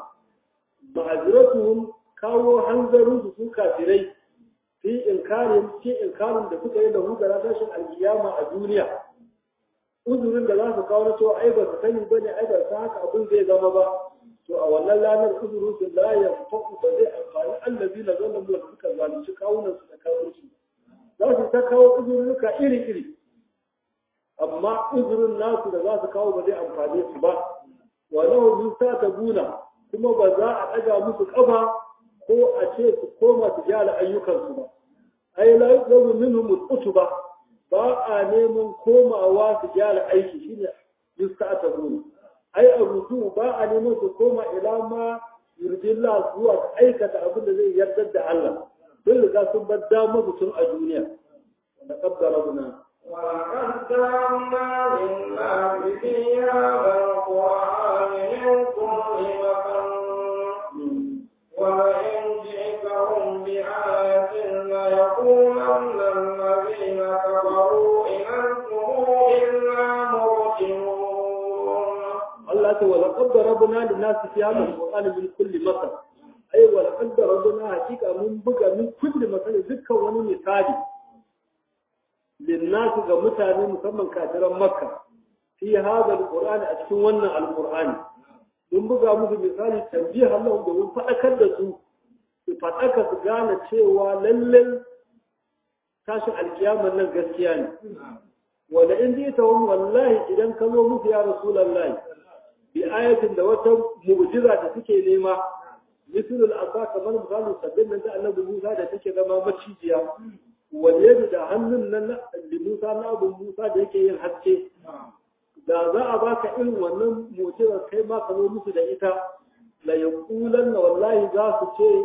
معذرتهم كانوا حنظروا su kafirai fi inkarin fi inkarin da suka yi da hu da tashin alkiyama a duniya uzurin da za su kawo na cewa ai ba su sani ba ne ai ba su haka abin zai zama ba to a wannan ranar uzurin su la ya faku ba zai amfani allazi na zama mu suka zalunci kawunan su da kawunci za su ta kawo uzurruka iri iri amma uzurin nasu da za su kawo ba zai amfane su ba walau min ta tabuna kuma ba za a ɗaga musu ƙafa ko a ce su koma su gyara ayyukansu ba ai la yuzabu minhum al-utuba ba a neman komawa su gyara aiki shine yusta'ata gudu ai a rutu ba a neman su koma ila ma yurdillah zuwa ga aikata abin da zai yarda da Allah sun riga sun bar damar mutum a duniya wanda kaddara buna ولقد جعلنا للناس في هذا القرآن من كل مثل ولئن جئتهم nasu fi hadha alqur'ani min kulli masal ai wal qad rabbuna hakika mun buga min kulli masal dukkan wani misali lin nasu ga mutane musamman kafiran makka fi hadha alqur'ani a cikin wannan alqur'ani mun buga musu misali tambiha Allah da mun fadakar da su su fadaka su gane cewa lallai tashin alkiyamar nan gaskiya ne wanda in ji ta wani wallahi idan ka zo musu ya rasulullahi bi ayatin da wata mu'jiza da suke nema misalul asa kamar misalin sabbin nan da annabi Musa da take zama macijiya wal yadu da hannun nan na Musa na Abu Musa da yake yin haske da za a baka irin wannan mu'jizar kai ma ka zo musu da ita la yaqulanna wallahi za su ce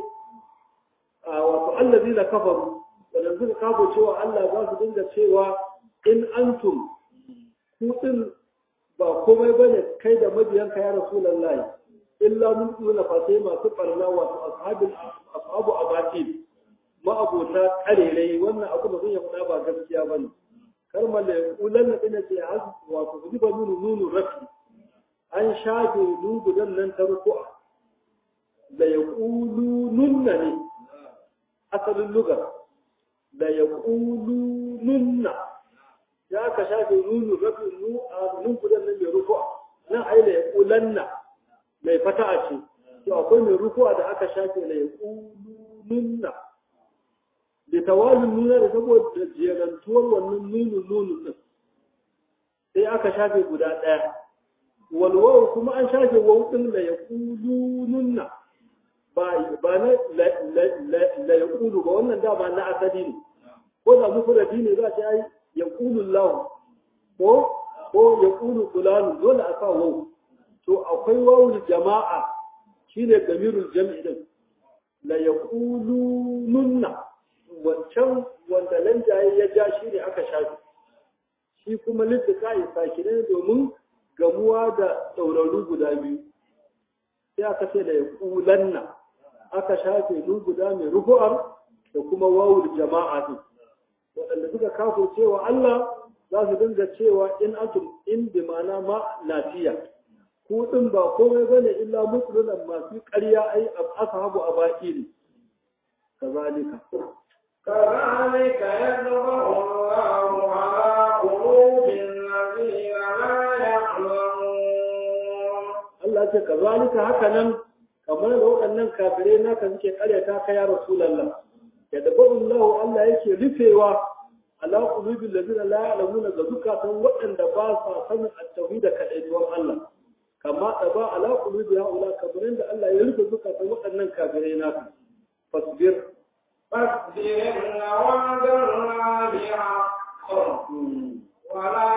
wato allazina kafaru wanda suka kafo cewa Allah za su dinga cewa in antum kudin ba komai bane kai da mabiyanka ya rasulullahi illa mun tuna fasai masu barna wato ashabul ashabu abatil ma abota karerai wannan abu da zan faɗa ba gaskiya bane kalmar da kulan na dina ce has wato zuba nunu nunu rafi an shafe nugudan nan ta ruku'a da yaqulununna ne asalin lugar da yaqulununna ya ka shafe nunu rafi nu a nun gudan nan mai ruku'a nan ai da yaqulanna mai fata'a ce to akwai mai ruku'a da aka shafe da yaqulununna da tawalin nuna da saboda jerantuwar wannan nunu nunu din sai aka shafe guda ɗaya walwaw kuma an shafe waw din da yaqulununna ba ba na la yaqulu ba wannan da ba na asali ne ko da mufradi ne za ta yi yaqulu Allah ko ko yaqulu fulan dole a sa waw to akwai wawul jama'a shine gamirul jam'i din la yaqulununna wancan wanda nan jaye ya ja shi ne aka shafi shi kuma littika ya saki ne domin gamuwa da sauraru guda biyu sai aka ce da ya kulanna aka shafe nu guda mai rufu'ar da kuma wawul jama'a din waɗanda suka kafo cewa Allah za su dinga cewa in antum in bi mana ma lafiya ku din ba komai bane illa musulun masu ƙarya ai ashabu abaqili kazalika كذلك يطبع الله على قلوب الذين لا يعلمون Allah ce kazalika haka nan kamar da waɗannan kafirai naka suke karyata ka ya Rasulullah yadda Allah Allah yake rufewa ala qulubil ladina la ya'lamuna ga zukatan waɗanda ba sa sanin at-tauhid da kadaituwar Allah kama da ba ala qulubi haula kamar da Allah ya rufe zukatan waɗannan kafirai naka fasbir فاصبر إن وعد الله حق ولا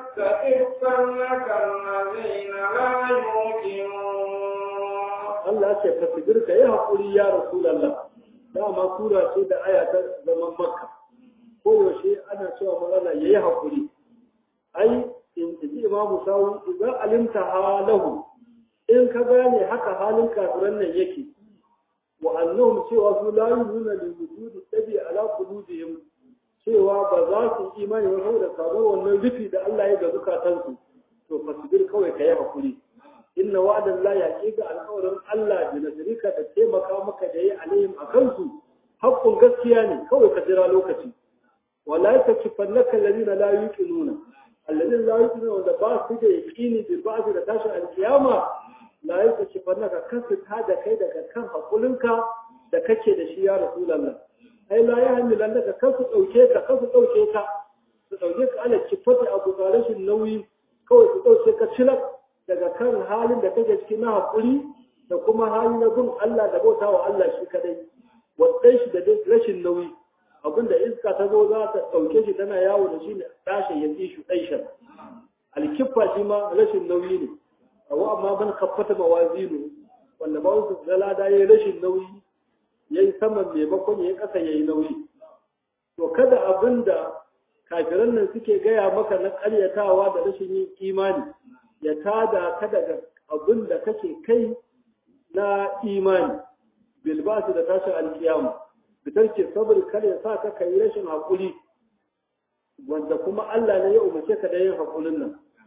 يستخفنك الذين لا يوقنون Allah ce fasbir ka yi haƙuri ya Rasulullah dama sura ce da aya ta zaman Makka ko yaushe ana cewa magana yayi haƙuri ai in ji Imam Sawi idan alimta halahu in ka gane haka halin kafiran nan yake wa annahum cewa su la yuzuna li wujudi tabi ala qulubihim cewa ba za su imani ba saboda kamar wannan rufi da Allah ya ga zukatansu to fasbir kawai kai hakuri inna wa'dan la yaqiqa alqawlan Allah bi nasrika da taimaka maka da yi alaihim akan su hakkun gaskiya ne kawai ka jira lokaci wala yakfannaka alladhina la yuqinuna alladhina la yuqinuna wanda ba su da yaqini bi ba'd da tashin alkiyama la yake ci fannaka kasu ta da kai daga kan hakulinka da kake da shi ya Rasulullah ai la ya hamilan daga kasu dauke ka kasu dauke ka su dauke ka ala kifati abu rashin nauyi kawai su dauke ka cilak daga kan halin da kake ciki na hakuri da kuma hali na gun Allah da bautawa Allah shi kadai wadai shi da rashin nauyi abinda iska ta zo za ta dauke shi tana yawo da shi ne tashi ya tsi shi daishan alkifa shi ma rashin nauyi ne awa amma ban kaffata mawazinu wanda ba su zalada yayi rashin nauyi yayi saman maimakon yayi kasa yayi nauyi to kada abinda kafiran nan suke gaya maka na karyatawa da rashin yin imani ya tada ka daga abinda kake kai na imani bil basu da tashin alkiyama bitarke sabr kada ya sa ka kai rashin hakuri wanda kuma Allah ne ya umarce ka da yin hakurin nan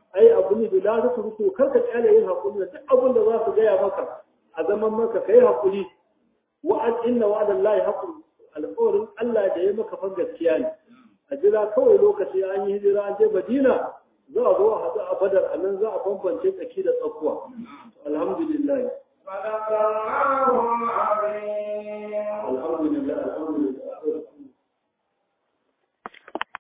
ai abu ne da la su ruku kar ka kyale yin hakuri da duk abin da za su gaya maka a zaman maka kai hakuri wa'ad inna wa'adallahi haqqun alƙawarin Allah da ya maka fa gaskiya ne a jira kawai lokaci an yi hijira an je Madina za a zo a haɗu a Badar a nan za a bambance tsaki da tsakuwa alhamdulillah alhamdulillah alhamdulillah